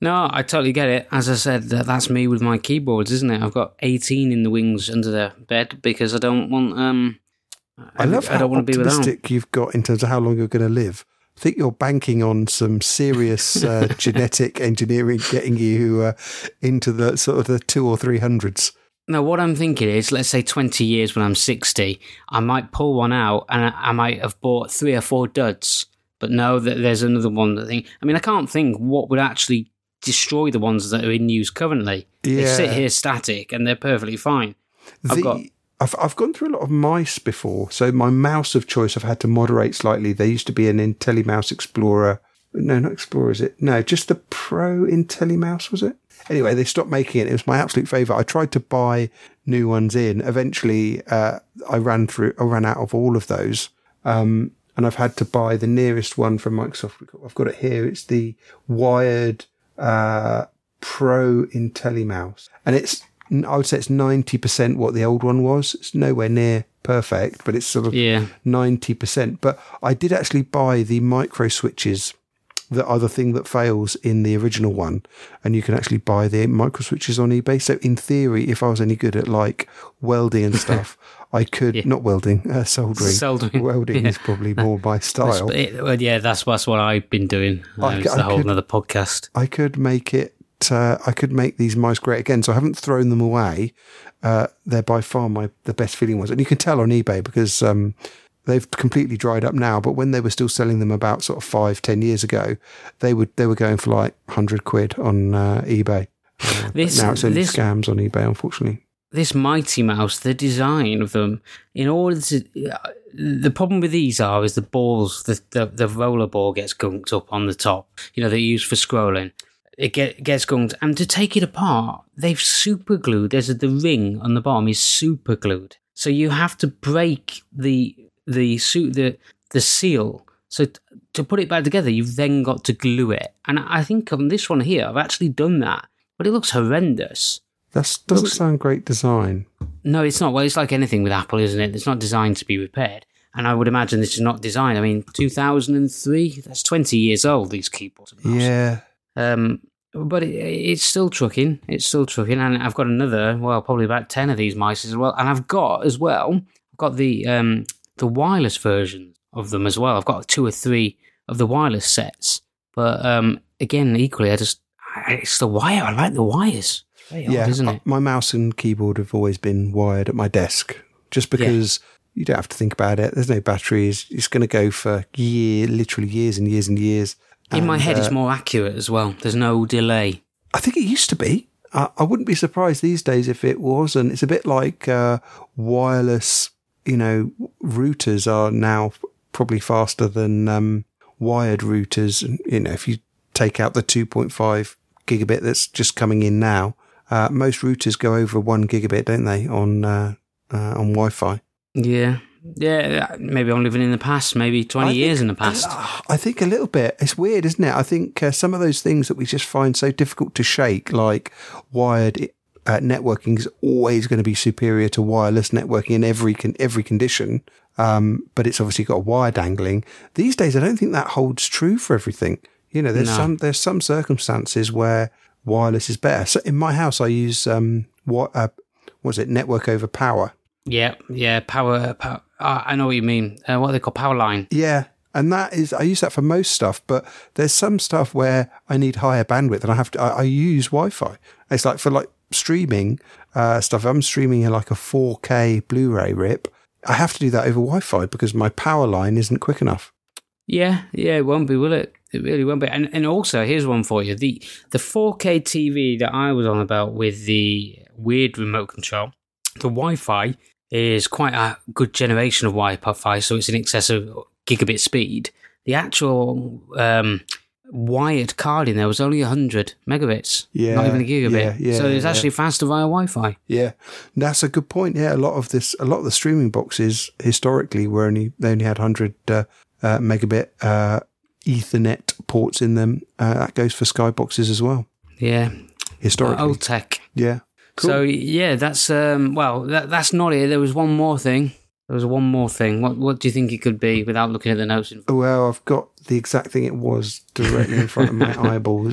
No, I totally get it. As I said, that that's me with my keyboards, isn't it? I've got eighteen in the wings under the bed because I don't want. Um, I, I love I how don't want to be without. optimistic you've got in terms of how long you're going to live. I think you're banking on some serious uh, genetic engineering getting you uh, into the sort of the two or three hundreds. No, what I'm thinking is, let's say twenty years when I'm sixty, I might pull one out and I, I might have bought three or four duds. But no, there's another one that thing. I mean, I can't think what would actually destroy the ones that are in use currently. Yeah. They sit here static and they're perfectly fine. The, I've got. I've I've gone through a lot of mice before, so my mouse of choice I've had to moderate slightly. There used to be an IntelliMouse Explorer. No, not Explorer, is it? No, just the Pro IntelliMouse, was it? Anyway, they stopped making it. It was my absolute favourite. I tried to buy new ones in. Eventually, uh, I ran through. I ran out of all of those, um, and I've had to buy the nearest one from Microsoft. I've got it here. It's the wired uh, Pro IntelliMouse, and it's. I would say it's ninety percent what the old one was. It's nowhere near perfect, but it's sort of yeah. ninety percent. But I did actually buy the micro switches that are the thing that fails in the original one. And you can actually buy the micro switches on eBay. So in theory, if I was any good at like welding and stuff, I could, yeah. not welding, uh, soldering. soldering. Welding yeah. is probably more my style. It, well, yeah, that's, that's what I've been doing. Uh, I, it's I a whole could, other podcast. I could make it. Uh, I could make these mice great again, so I haven't thrown them away. Uh, they're by far my the best feeling ones, and you can tell on eBay because um, they've completely dried up now. But when they were still selling them about sort of five, ten years ago, they would they were going for like hundred quid on uh, eBay. Uh, this, now it's only this, scams on eBay, unfortunately. This Mighty Mouse, the design of them, in order to uh, the problem with these are is the balls, the the, the roller ball gets gunked up on the top. You know, they're used for scrolling. It get, gets gunked, and to take it apart, they've super glued. There's a, the ring on the bottom is super glued, so you have to break the the the the seal. So t- to put it back together, you've then got to glue it. And I think on this one here, I've actually done that, but it looks horrendous. That doesn't looks, sound great design. No, it's not. Well, it's like anything with Apple, isn't it? It's not designed to be repaired. And I would imagine this is not designed. I mean, two thousand three. That's twenty years old. These keyboards. Yeah. Um, but it, it's still trucking. It's still trucking, and I've got another, well, probably about ten of these mice as well. And I've got as well, I've got the um the wireless version of them as well. I've got two or three of the wireless sets. But um, again, equally, I just it's the wire. I like the wires. It's very yeah, odd, isn't it? My mouse and keyboard have always been wired at my desk, just because. Yeah. You don't have to think about it. There's no batteries. It's going to go for year, literally years and years and years. In and, my head, uh, it's more accurate as well. There's no delay. I think it used to be. I, I wouldn't be surprised these days if it wasn't. It's a bit like uh, wireless, you know, routers are now probably faster than um, wired routers. And, you know, if you take out the two point five gigabit that's just coming in now, uh, most routers go over one gigabit, don't they, on uh, uh, on Wi-Fi? Yeah. Yeah, maybe I'm living in the past, maybe twenty think, years in the past. I think a little bit. It's weird, isn't it? I think uh, some of those things that we just find so difficult to shake, like wired uh, networking is always going to be superior to wireless networking in every con- every condition, um, but it's obviously got a wire dangling. These days, I don't think that holds true for everything. You know, there's no. some there's some circumstances where wireless is better. So in my house, I use, um, what, uh, what is it, network over power. Yeah, yeah, power, power uh, I know what you mean. Uh, what are they called? Power line. Yeah, and that is, I use that for most stuff, but there's some stuff where I need higher bandwidth and I have to, I, I use Wi-Fi. It's like for like streaming uh, stuff, I'm streaming like a four K Blu-ray rip. I have to do that over Wi-Fi because my power line isn't quick enough. Yeah, yeah, it won't be, will it? It really won't be. And and also, here's one for you. The, the four K T V that I was on about with the weird remote control, the Wi-Fi is quite a good generation of Wi-Fi, so it's in excess of gigabit speed. The actual um, wired card in there was only one hundred megabits, yeah, not even a gigabit. Yeah, yeah, so it's actually yeah. faster via Wi-Fi. Yeah, that's a good point. Yeah, a lot of this, a lot of the streaming boxes historically were only they only had one hundred uh, uh, megabit uh, Ethernet ports in them. Uh, that goes for Skyboxes as well. Yeah, historically, uh, old tech. Yeah. Cool. So yeah, that's um, well, that, that's not it. There was one more thing. There was one more thing. What what do you think it could be without looking at the notes? In well, I've got the exact thing it was directly in front of my eyeballs.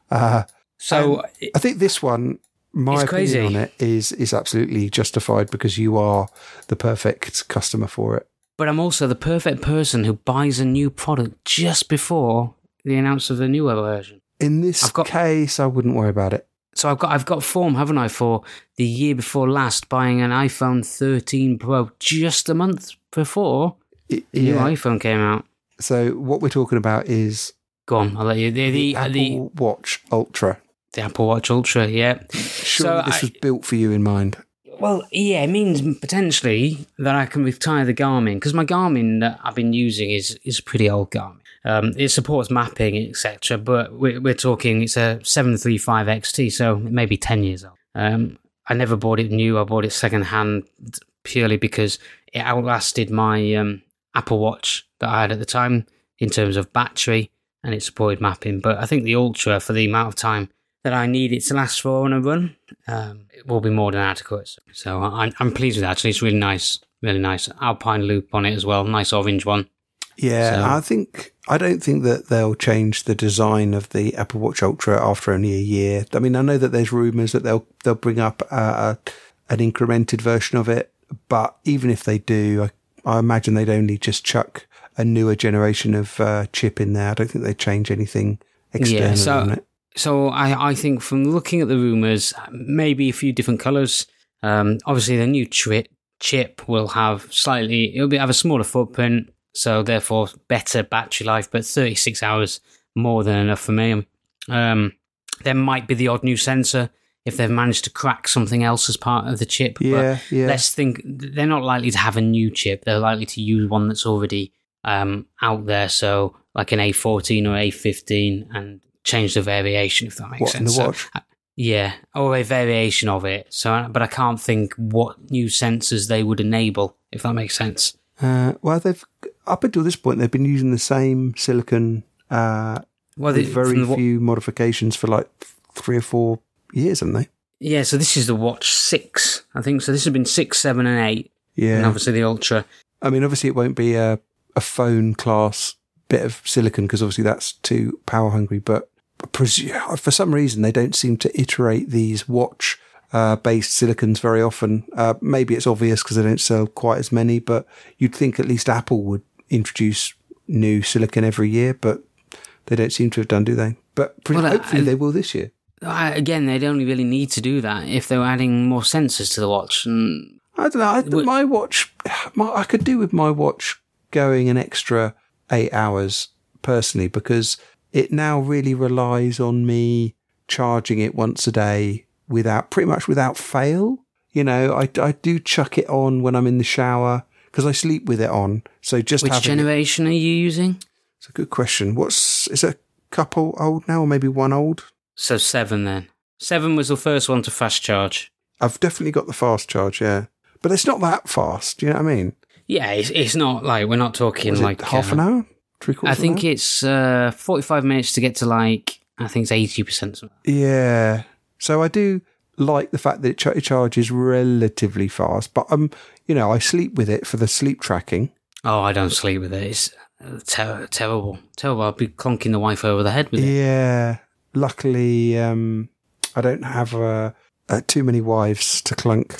Uh, So I think this one, my It's opinion crazy. on it is is absolutely justified because you are the perfect customer for it. But I'm also the perfect person who buys a new product just before the announcement of the newer version. In this I've got- case, I wouldn't worry about it. So I've got I've got form, haven't I, for the year before last buying an iPhone thirteen Pro just a month before It- the new yeah. iPhone came out. So what we're talking about is Go on, I'll let you. The the, the, Apple the, Watch Ultra. the Apple Watch Ultra, yeah. Surely So this I- was built for you in mind. Well, yeah, it means potentially that I can retire the Garmin because my Garmin that I've been using is is a pretty old Garmin. Um, it supports mapping, et cetera. But we're, we're talking it's a seven thirty-five X T, so it may be ten years old. Um, I never bought it new. I bought it second hand purely because it outlasted my um, Apple Watch that I had at the time in terms of battery, and it supported mapping. But I think the Ultra, for the amount of time that I need it to last for on a run, um, it will be more than adequate. So I'm, I'm pleased with it, actually. It's really nice, really nice. Alpine loop on it as well, nice orange one. Yeah, So- I think I don't think that they'll change the design of the Apple Watch Ultra after only a year. I mean, I know that there's rumours that they'll they'll bring up uh, an incremented version of it, but even if they do, I, I imagine they'd only just chuck a newer generation of uh, chip in there. I don't think they'd change anything externally Yeah, so- on it. So I, I think from looking at the rumours, maybe a few different colours. Um, obviously, the new tri- chip will have slightly, it'll be, have a smaller footprint, so therefore better battery life, but thirty-six hours more than enough for me. Um, there might be the odd new sensor if they've managed to crack something else as part of the chip. Yeah, but yeah. let's think, they're not likely to have a new chip. They're likely to use one that's already um, out there, so like an A fourteen or A fifteen, and change the variation, if that makes What, in sense. the So, watch? uh, yeah, or a variation of it. So, but I can't think what new sensors they would enable, if that makes sense. Uh, well, they've up until this point they've been using the same silicon uh, Well, with the- very from the wa- few modifications for like three or four years, haven't they? Yeah, so this is the Watch six, I think. So this has been six, seven, and eight, and Yeah. obviously the Ultra. I mean, obviously it won't be a, a phone class bit of silicon because obviously that's too power hungry, but presu- for some reason they don't seem to iterate these watch uh, based silicons very often. Uh, maybe it's obvious because they don't sell quite as many, but you'd think at least Apple would introduce new silicon every year, but they don't seem to have done, do they? But pre- Well, I- hopefully I- they will this year. I, again, they don't really need to do that if they were adding more sensors to the watch. And I don't know. I, Well- my watch, my, I could do with my watch going an extra eight hours personally because it now really relies on me charging it once a day without, pretty much without fail. You know, I, I do chuck it on when I'm in the shower because I sleep with it on. So just which having it- generation are you using? it's a good question. What's, is it a couple old now or maybe one old? So seven then. Seven was the first one to fast charge. I've definitely got the fast charge, yeah. But it's not that fast. Do you know what I mean? Yeah, it's, it's not like, we're not talking Was like... it half uh, an hour? Three quarters I think of an hour? it's uh, forty-five minutes to get to like, I think it's eighty percent. Yeah. So I do like the fact that it, ch- it charges relatively fast, but um, you know, I sleep with it for the sleep tracking. Oh, I don't sleep with it. It's uh, ter- terrible. Terrible. I'll be clunking the wife over the head with it. Yeah. Luckily, um, I don't have uh, uh, too many wives to clunk.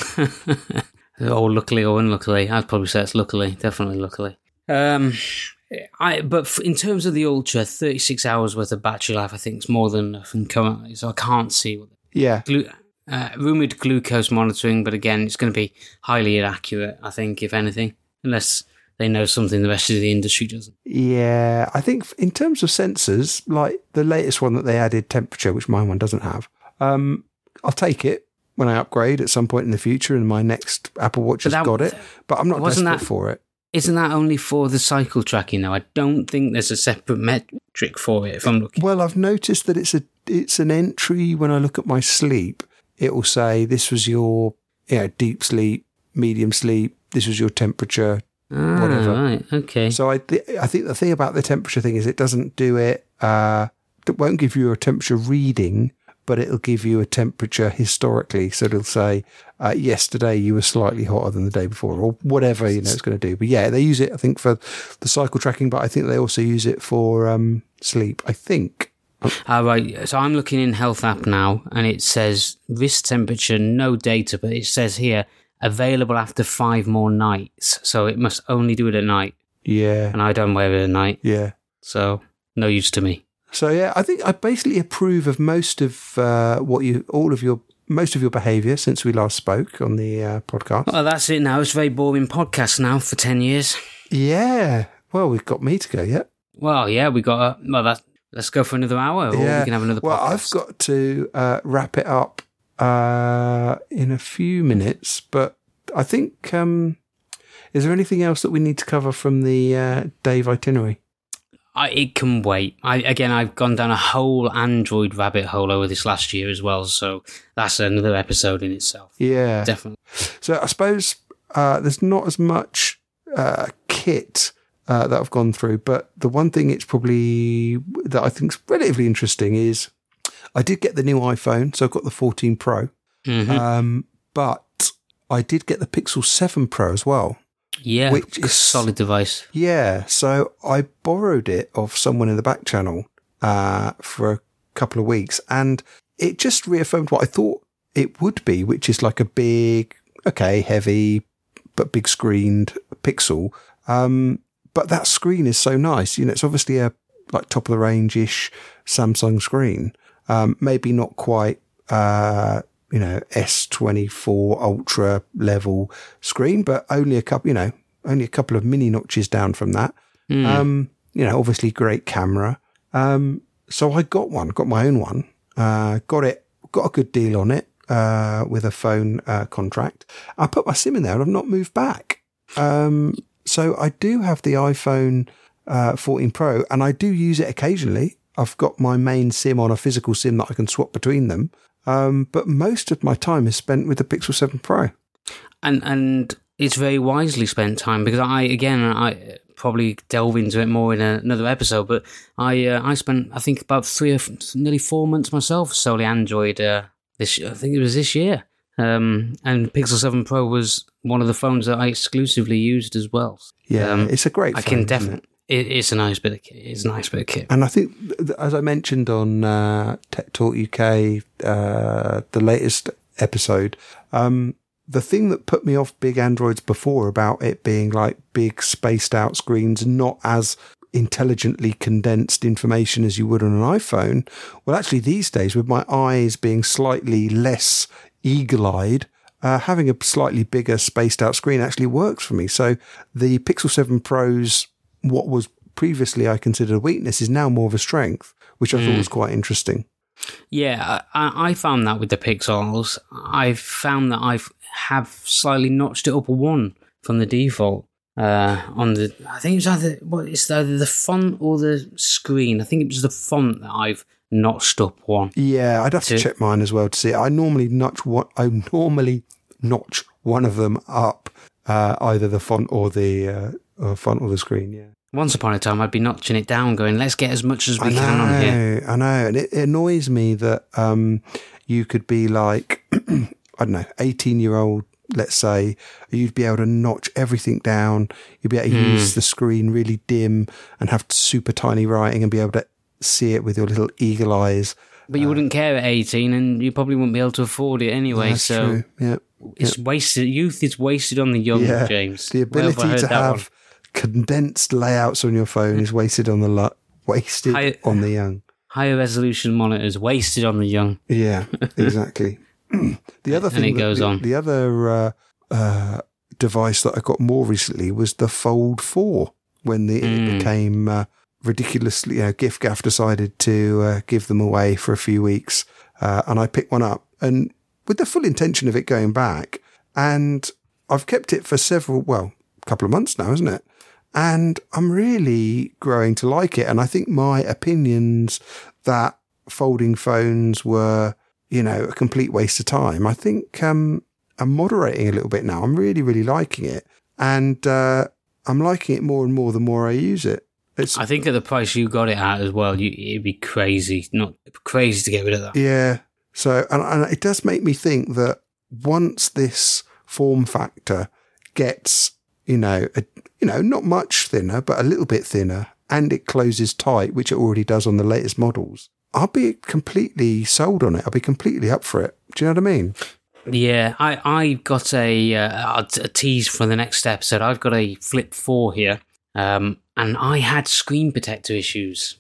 Or luckily or unluckily. I'd probably say it's luckily. Definitely luckily. Um, I but f- in terms of the Ultra, thirty-six hours worth of battery life, I think it's more than enough and currently, so I can't see what Yeah. Glu- uh, rumoured glucose monitoring, but again, it's going to be highly inaccurate, I think, if anything, unless they know something the rest of the industry doesn't. Yeah. I think in terms of sensors, like the latest one that they added, temperature, which my one doesn't have, um, I'll take it when I upgrade at some point in the future and my next Apple Watch has But that- got it, but I'm not wasn't desperate that- for it. Isn't that only for the cycle tracking, though? I don't think there's a separate metric for it, if I'm looking. Well, I've noticed that it's a it's an entry when I look at my sleep. It will say this was your you know, deep sleep, medium sleep. This was your temperature, Ah, whatever. right, okay. So I th- I think the thing about the temperature thing is it doesn't do it. Uh, it won't give you a temperature reading, but it'll give you a temperature historically. So it'll say uh, yesterday you were slightly hotter than the day before, or whatever you know it's going to do. But yeah, they use it I think for the cycle tracking, but I think they also use it for um, sleep. I think. Uh, right, so I'm looking in Health app now, and it says wrist temperature, no data, but it says here available after five more nights. So it must only do it at night, Yeah. and I don't wear it at night, Yeah. so no use to me. So yeah, I think I basically approve of most of uh, what you, all of your, most of your behaviour since we last spoke on the uh, podcast. Well, that's it now. It's a very boring podcast now for ten years. Yeah. Well, we've got me to go yet. Well, yeah, we got a, well, that, let's go for another hour, or Yeah. we can have another Well, podcast. I've got to uh, wrap it up uh, in a few minutes, but I think, um, is there anything else that we need to cover from the uh, Dave itinerary? I, it can wait. I, again, I've gone down a whole Android rabbit hole over this last year as well, so that's another episode in itself. Yeah. Definitely. So I suppose uh, there's not as much uh, kit uh, that I've gone through, but the one thing it's probably that I think is relatively interesting is I did get the new iPhone, so I've got the fourteen Pro, Mm-hmm. um, but I did get the Pixel seven Pro as well. Yeah, which a is- solid device. Yeah, so I borrowed it off someone in the back channel uh, for a couple of weeks, and it just reaffirmed what I thought it would be, which is like a big, okay, heavy, but big screened Pixel. Um, but that screen is so nice. You know, it's obviously a like top of the range ish Samsung screen. Um, maybe not quite, uh, you know, S twenty-four Ultra level screen, but only a couple, you know, only a couple of mini notches down from that. Mm. Um, you know, obviously great camera. Um, so I got one, got my own one, uh, got it, got a good deal on it, uh, with a phone, uh, contract. I put my SIM in there and I've not moved back. Um, so I do have the iPhone, uh, fourteen Pro, and I do use it occasionally. I've got my main SIM on a physical SIM that I can swap between them. Um, but most of my time is spent with the Pixel seven Pro. And and it's very wisely spent time, because I, again, I probably delve into it more in a, another episode, but I uh, I spent, I think, about three or f- nearly four months myself solely Android uh, this I think it was this year. Um, and Pixel seven Pro was one of the phones that I exclusively used as well. Yeah, Um, it's a great I phone, can isn't it? definitely. It, it's a nice bit of kit. It's a nice bit of kit. And I think, th- as I mentioned on uh, Tech Talk U K, uh, the latest episode, um, the thing that put me off big Androids before about it being like big spaced out screens, not as intelligently condensed information as you would on an iPhone. Well, actually these days, with my eyes being slightly less eagle-eyed, uh, having a slightly bigger spaced out screen actually works for me. So the Pixel seven Pro's, what was previously I considered a weakness, is now more of a strength, which I thought was quite interesting. Yeah, I, I found that with the Pixels. I've found that I've have slightly notched it up one from the default. Uh, on the, I think it's either what it's either the font or the screen. I think it was the font that I've notched up one. Yeah, I'd have to To- check mine as well to see. I normally notch what I normally notch one of them up, uh, either the font or the uh, or font or the screen. Yeah. Once upon a time, I'd be notching it down, going, "Let's get as much as we I know, can on here." I know, and it, it annoys me that um, you could be like, I don't know, eighteen-year-old, let's say, you'd be able to notch everything down. You'd be able to Mm. use the screen really dim and have super tiny writing and be able to see it with your little eagle eyes. But you wouldn't care at eighteen, and you probably wouldn't be able to afford it anyway. That's so true. Yeah. it's wasted. Youth is wasted on the young, Yeah. James. The Where have I ability heard to that have one? condensed layouts on your phone is wasted on the lo- wasted I- on the young. Higher resolution monitors wasted on the young. Yeah, exactly. The other And thing it that- goes the, on. The other uh, uh, device that I got more recently was the Fold four, when the, it Mm. became uh, ridiculously, you know, giffgaff decided to uh, give them away for a few weeks, uh, and I picked one up, and with the full intention of it going back, and I've kept it for several, well, a couple of months now, isn't it? And I'm really growing to like it. And I think my opinions that folding phones were, you know, a complete waste of time, I think um, I'm moderating a little bit now. I'm really, really liking it. And uh, I'm liking it more and more the more I use it. It's, I think at the price you got it at as well, you, it'd be crazy, not crazy to get rid of that. yeah. So, and, and it does make me think that once this form factor gets, you know, a, you know, not much thinner, but a little bit thinner, and it closes tight, which it already does on the latest models, I'll be completely sold on it. I'll be completely up for it. Do you know what I mean? Yeah, I, I got a, uh, a tease for the next episode. I've got a Flip four here, um, and I had screen protector issues.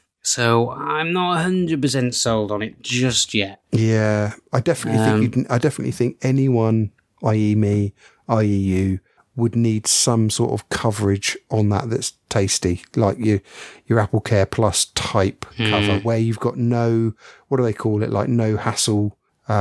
So I'm not one hundred percent sold on it just yet. Yeah, I definitely Um, think you'd, I definitely think anyone, that is me, that is you, would need some sort of coverage on that that's tasty, like your your Apple Care Plus type Hmm. cover, where you've got no, what do they call it, like no hassle.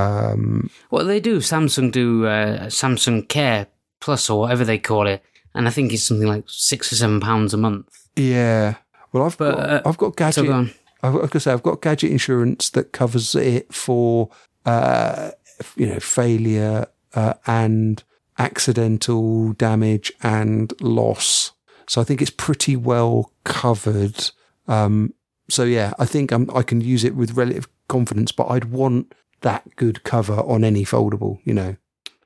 Um, Well, they do. Samsung do uh, Samsung Care Plus or whatever they call it, and I think it's something like six or seven pounds a month. yeah. Well, I've But, got uh, I've got So gadget. go on. I've, like I say, I've got gadget insurance that covers it for uh, you know failure uh, and accidental damage and loss. So I think it's pretty well covered. Um, so yeah, I think I'm, I can use it with relative confidence, but I'd want that good cover on any foldable, you know.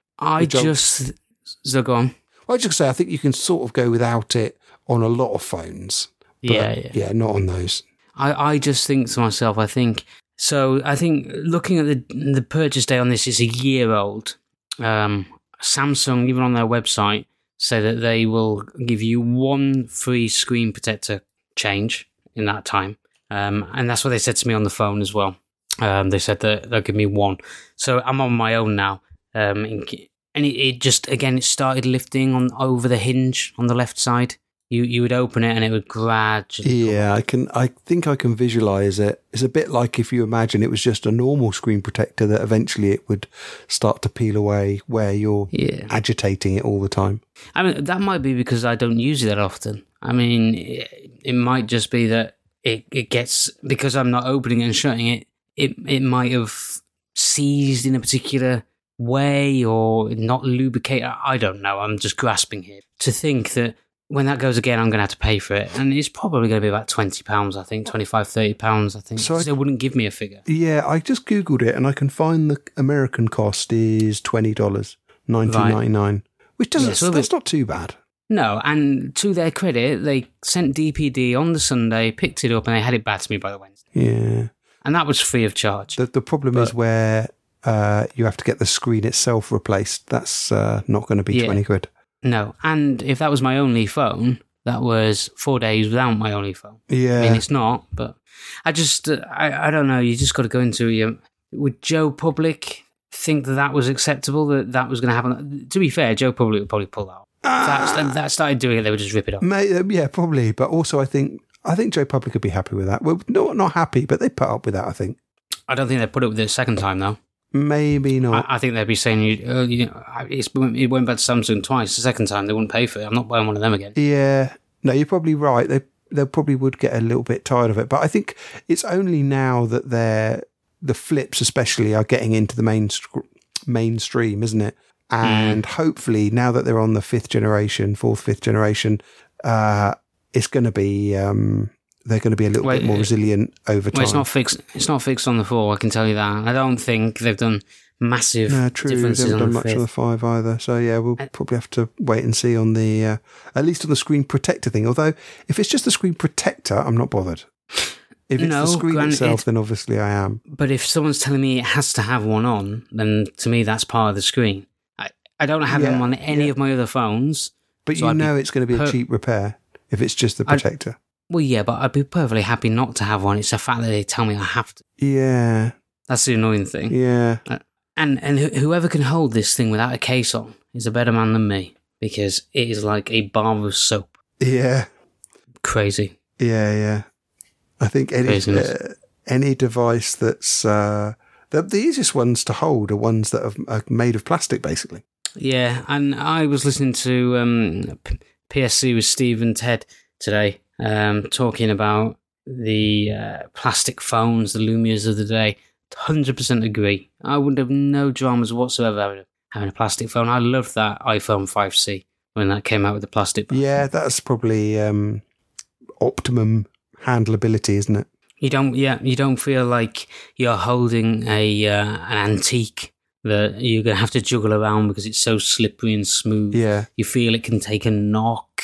I Which I'll- just so go on. Well, I just say I think you can sort of go without it on a lot of phones. But Yeah, yeah. yeah, not on those. I, I just think to myself, I think so. I think looking at the the purchase day on this is a year old. Um, Samsung, even on their website, say that they will give you one free screen protector change in that time, um, and that's what they said to me on the phone as well. Um, they said that they'll give me one, so I'm on my own now. Um, in, and it, it just again it started lifting on over the hinge on the left side. You you would open it and it would gradually. Yeah, I can. I think I can visualize it. It's a bit like if you imagine it was just a normal screen protector that eventually it would start to peel away where you're Yeah. agitating it all the time. I mean, that might be because I don't use it that often. I mean, it, it might just be that it, it gets, because I'm not opening it and shutting it, it, it might have seized in a particular way or not lubricate. I I don't know. I'm just grasping here. To think that when that goes again, I'm going to have to pay for it. And it's probably going to be about twenty pounds, I think, twenty-five, thirty pounds, I think. So So I- they wouldn't give me a figure. Yeah, I just googled it and I can find the American cost is twenty dollars, nineteen ninety nine, which doesn't. Yeah, so that's the- not too bad. No, and to their credit, they sent D P D on the Sunday, picked it up, and they had it back to me by the Wednesday. Yeah. And that was free of charge. The the problem is But- where uh, you have to get the screen itself replaced. That's uh, not going to be Yeah. twenty quid. No, and if that was my only phone, that was four days without my only phone. Yeah. I mean, it's not, but I just, uh, I, I don't know. You just got to go into your. Would Joe Public think that that was acceptable? That that was going to happen? To be fair, Joe Public would probably pull that. If that, that started doing it, they would just rip it off. May, uh, yeah, probably. But also, I think I think Joe Public would be happy with that. Well, not not happy, but they put up with that. I think I don't think they put it with it a second time though. maybe not. I, I think they'd be saying, you, uh, you know, it's, it went back to Samsung twice. The second time, they wouldn't pay for it. I'm not buying one of them again. yeah, no, you're probably right. They they probably would get a little bit tired of it. But I think it's only now that they're the flips, especially, are getting into the main mainstream, isn't it? And mm. hopefully, now that they're on the fifth generation, fourth, fifth generation, uh, it's going to be. Um, they're going to be a little Wait, bit more resilient over time. Well, it's not fixed. It's not fixed on the four. I can tell you that. I don't think they've done massive no, true. They differences haven't on done the much fifth. on the five either. So yeah, we'll Uh, probably have to wait and see on the uh, at least on the screen protector thing. Although if it's just the screen protector, I'm not bothered. If it's No, the screen granted- itself, then obviously I am. But if someone's telling me it has to have one on, then to me that's part of the screen. I, I don't have Yeah, them on any yeah. of my other phones. But So you I'd be know it's going to be a per- cheap repair if it's just the I'd- protector. Well, yeah, but I'd be perfectly happy not to have one. It's the fact that they tell me I have to. Yeah, That's the annoying thing. yeah. And and wh- whoever can hold this thing without a case on is a better man than me, because it is like a bar of soap. Yeah, Crazy. yeah, yeah. I think any Craziness. uh, any device that's uh, the, the easiest ones to hold are ones that are, are made of plastic, basically. Yeah, and I was listening to um, P- PSC with Steve and Ted today, um, talking about the uh, plastic phones, the Lumias of the day. one hundred percent agree. I would have no dramas whatsoever having a, having a plastic phone. I loved that iPhone five C when that came out with the plastic. Yeah, that's probably um, optimum handleability, isn't it? You don't, yeah, you don't feel like you're holding a uh, an antique that you're gonna have to juggle around because it's so slippery and smooth. Yeah. You feel it can take a knock.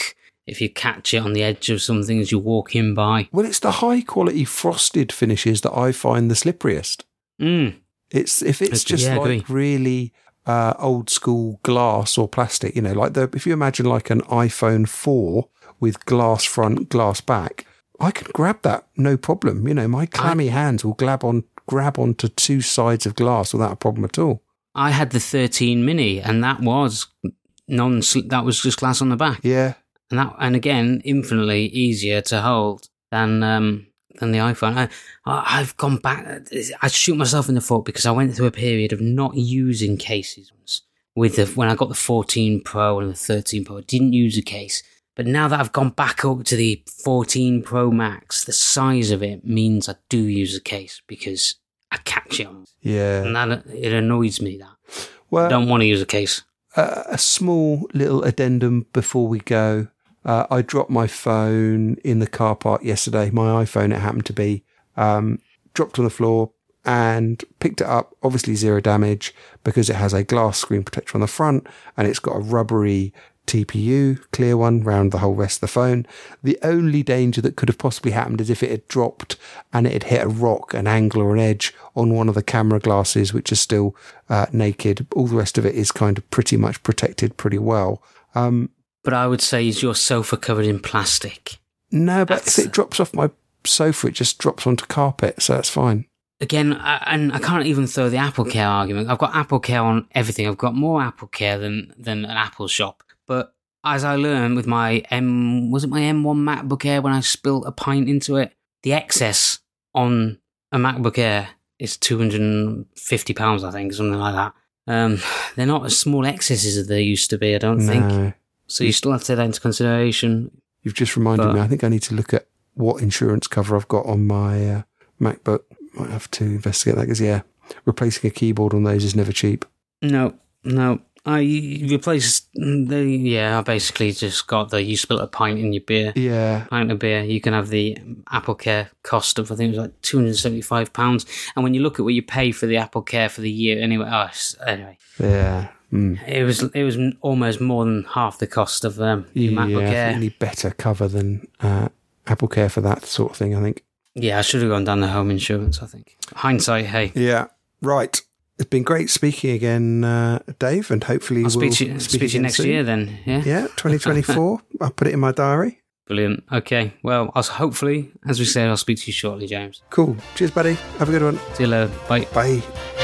if you catch it on the edge of something as you're walking by. Well, it's the high quality frosted finishes that I find the slipperiest. Mm. It's if it's Agree, just yeah, like agree. really uh, old school glass or plastic, you know, like the if you imagine like an iPhone four with glass front, glass back, I can grab that no problem. You know, my clammy I, hands will grab on grab onto two sides of glass without a problem at all. I had the thirteen mini, and that was non that was just glass on the back. Yeah, and that and again infinitely easier to hold than um, than the iPhone. I, I I've gone back. I shoot myself in the foot because I went through a period of not using cases with the when I got the fourteen Pro and the thirteen Pro. I didn't use a case. But now that I've gone back up to the fourteen Pro Max, the size of it means I do use a case because I catch it on. Yeah. And that, it annoys me that. Well, I don't want to use a case. Uh, a small little addendum before we go. Uh, I dropped my phone in the car park yesterday. My iPhone, it happened to be, um, dropped on the floor and picked it up. Obviously zero damage because it has a glass screen protector on the front and it's got a rubbery T P U, clear one, round the whole rest of the phone. The only danger that could have possibly happened is if it had dropped and it had hit a rock, an angle or an edge on one of the camera glasses, which is still uh, naked. All the rest of it is kind of pretty much protected pretty well. Um, but I would say is your sofa covered in plastic? No, but That's... if it drops off my sofa, it just drops onto carpet, so that's fine. Again, I, and I can't even throw the Apple Care argument. I've got Apple Care on everything. I've got more Apple Care than, than an Apple shop. But as I learned with my M, was it my M one MacBook Air when I spilled a pint into it? The excess on a MacBook Air is two hundred fifty pounds, I think, something like that. Um, they're not as small excesses as they used to be, I don't no. think. So you still have to take that into consideration. You've just reminded but, me. I think I need to look at what insurance cover I've got on my uh, MacBook. Might have to investigate that because, yeah, replacing a keyboard on those is never cheap. No, no. I replaced the, yeah, I basically just got the, you spilt a pint in your beer. Yeah. Pint of beer. You can have the Apple Care cost of, I think it was like two hundred seventy-five pounds. And when you look at what you pay for the Apple Care for the year, anyway, oh, anyway. Yeah. Mm. It was it was almost more than half the cost of um, the yeah, MacBook Air. Yeah, need better cover than uh, Apple Care for that sort of thing, I think. Yeah, I should have gone down the home insurance, I think. Hindsight, hey. Yeah. Right. It's been great speaking again, uh, Dave, and hopefully I'll we'll speak to you, speak speak to you next soon. year then, yeah? Yeah, twenty twenty-four. I'll put it in my diary. Brilliant. Okay, well, I'll, hopefully, as we said, I'll speak to you shortly, James. Cool. Cheers, buddy. Have a good one. See you later. Bye. Bye.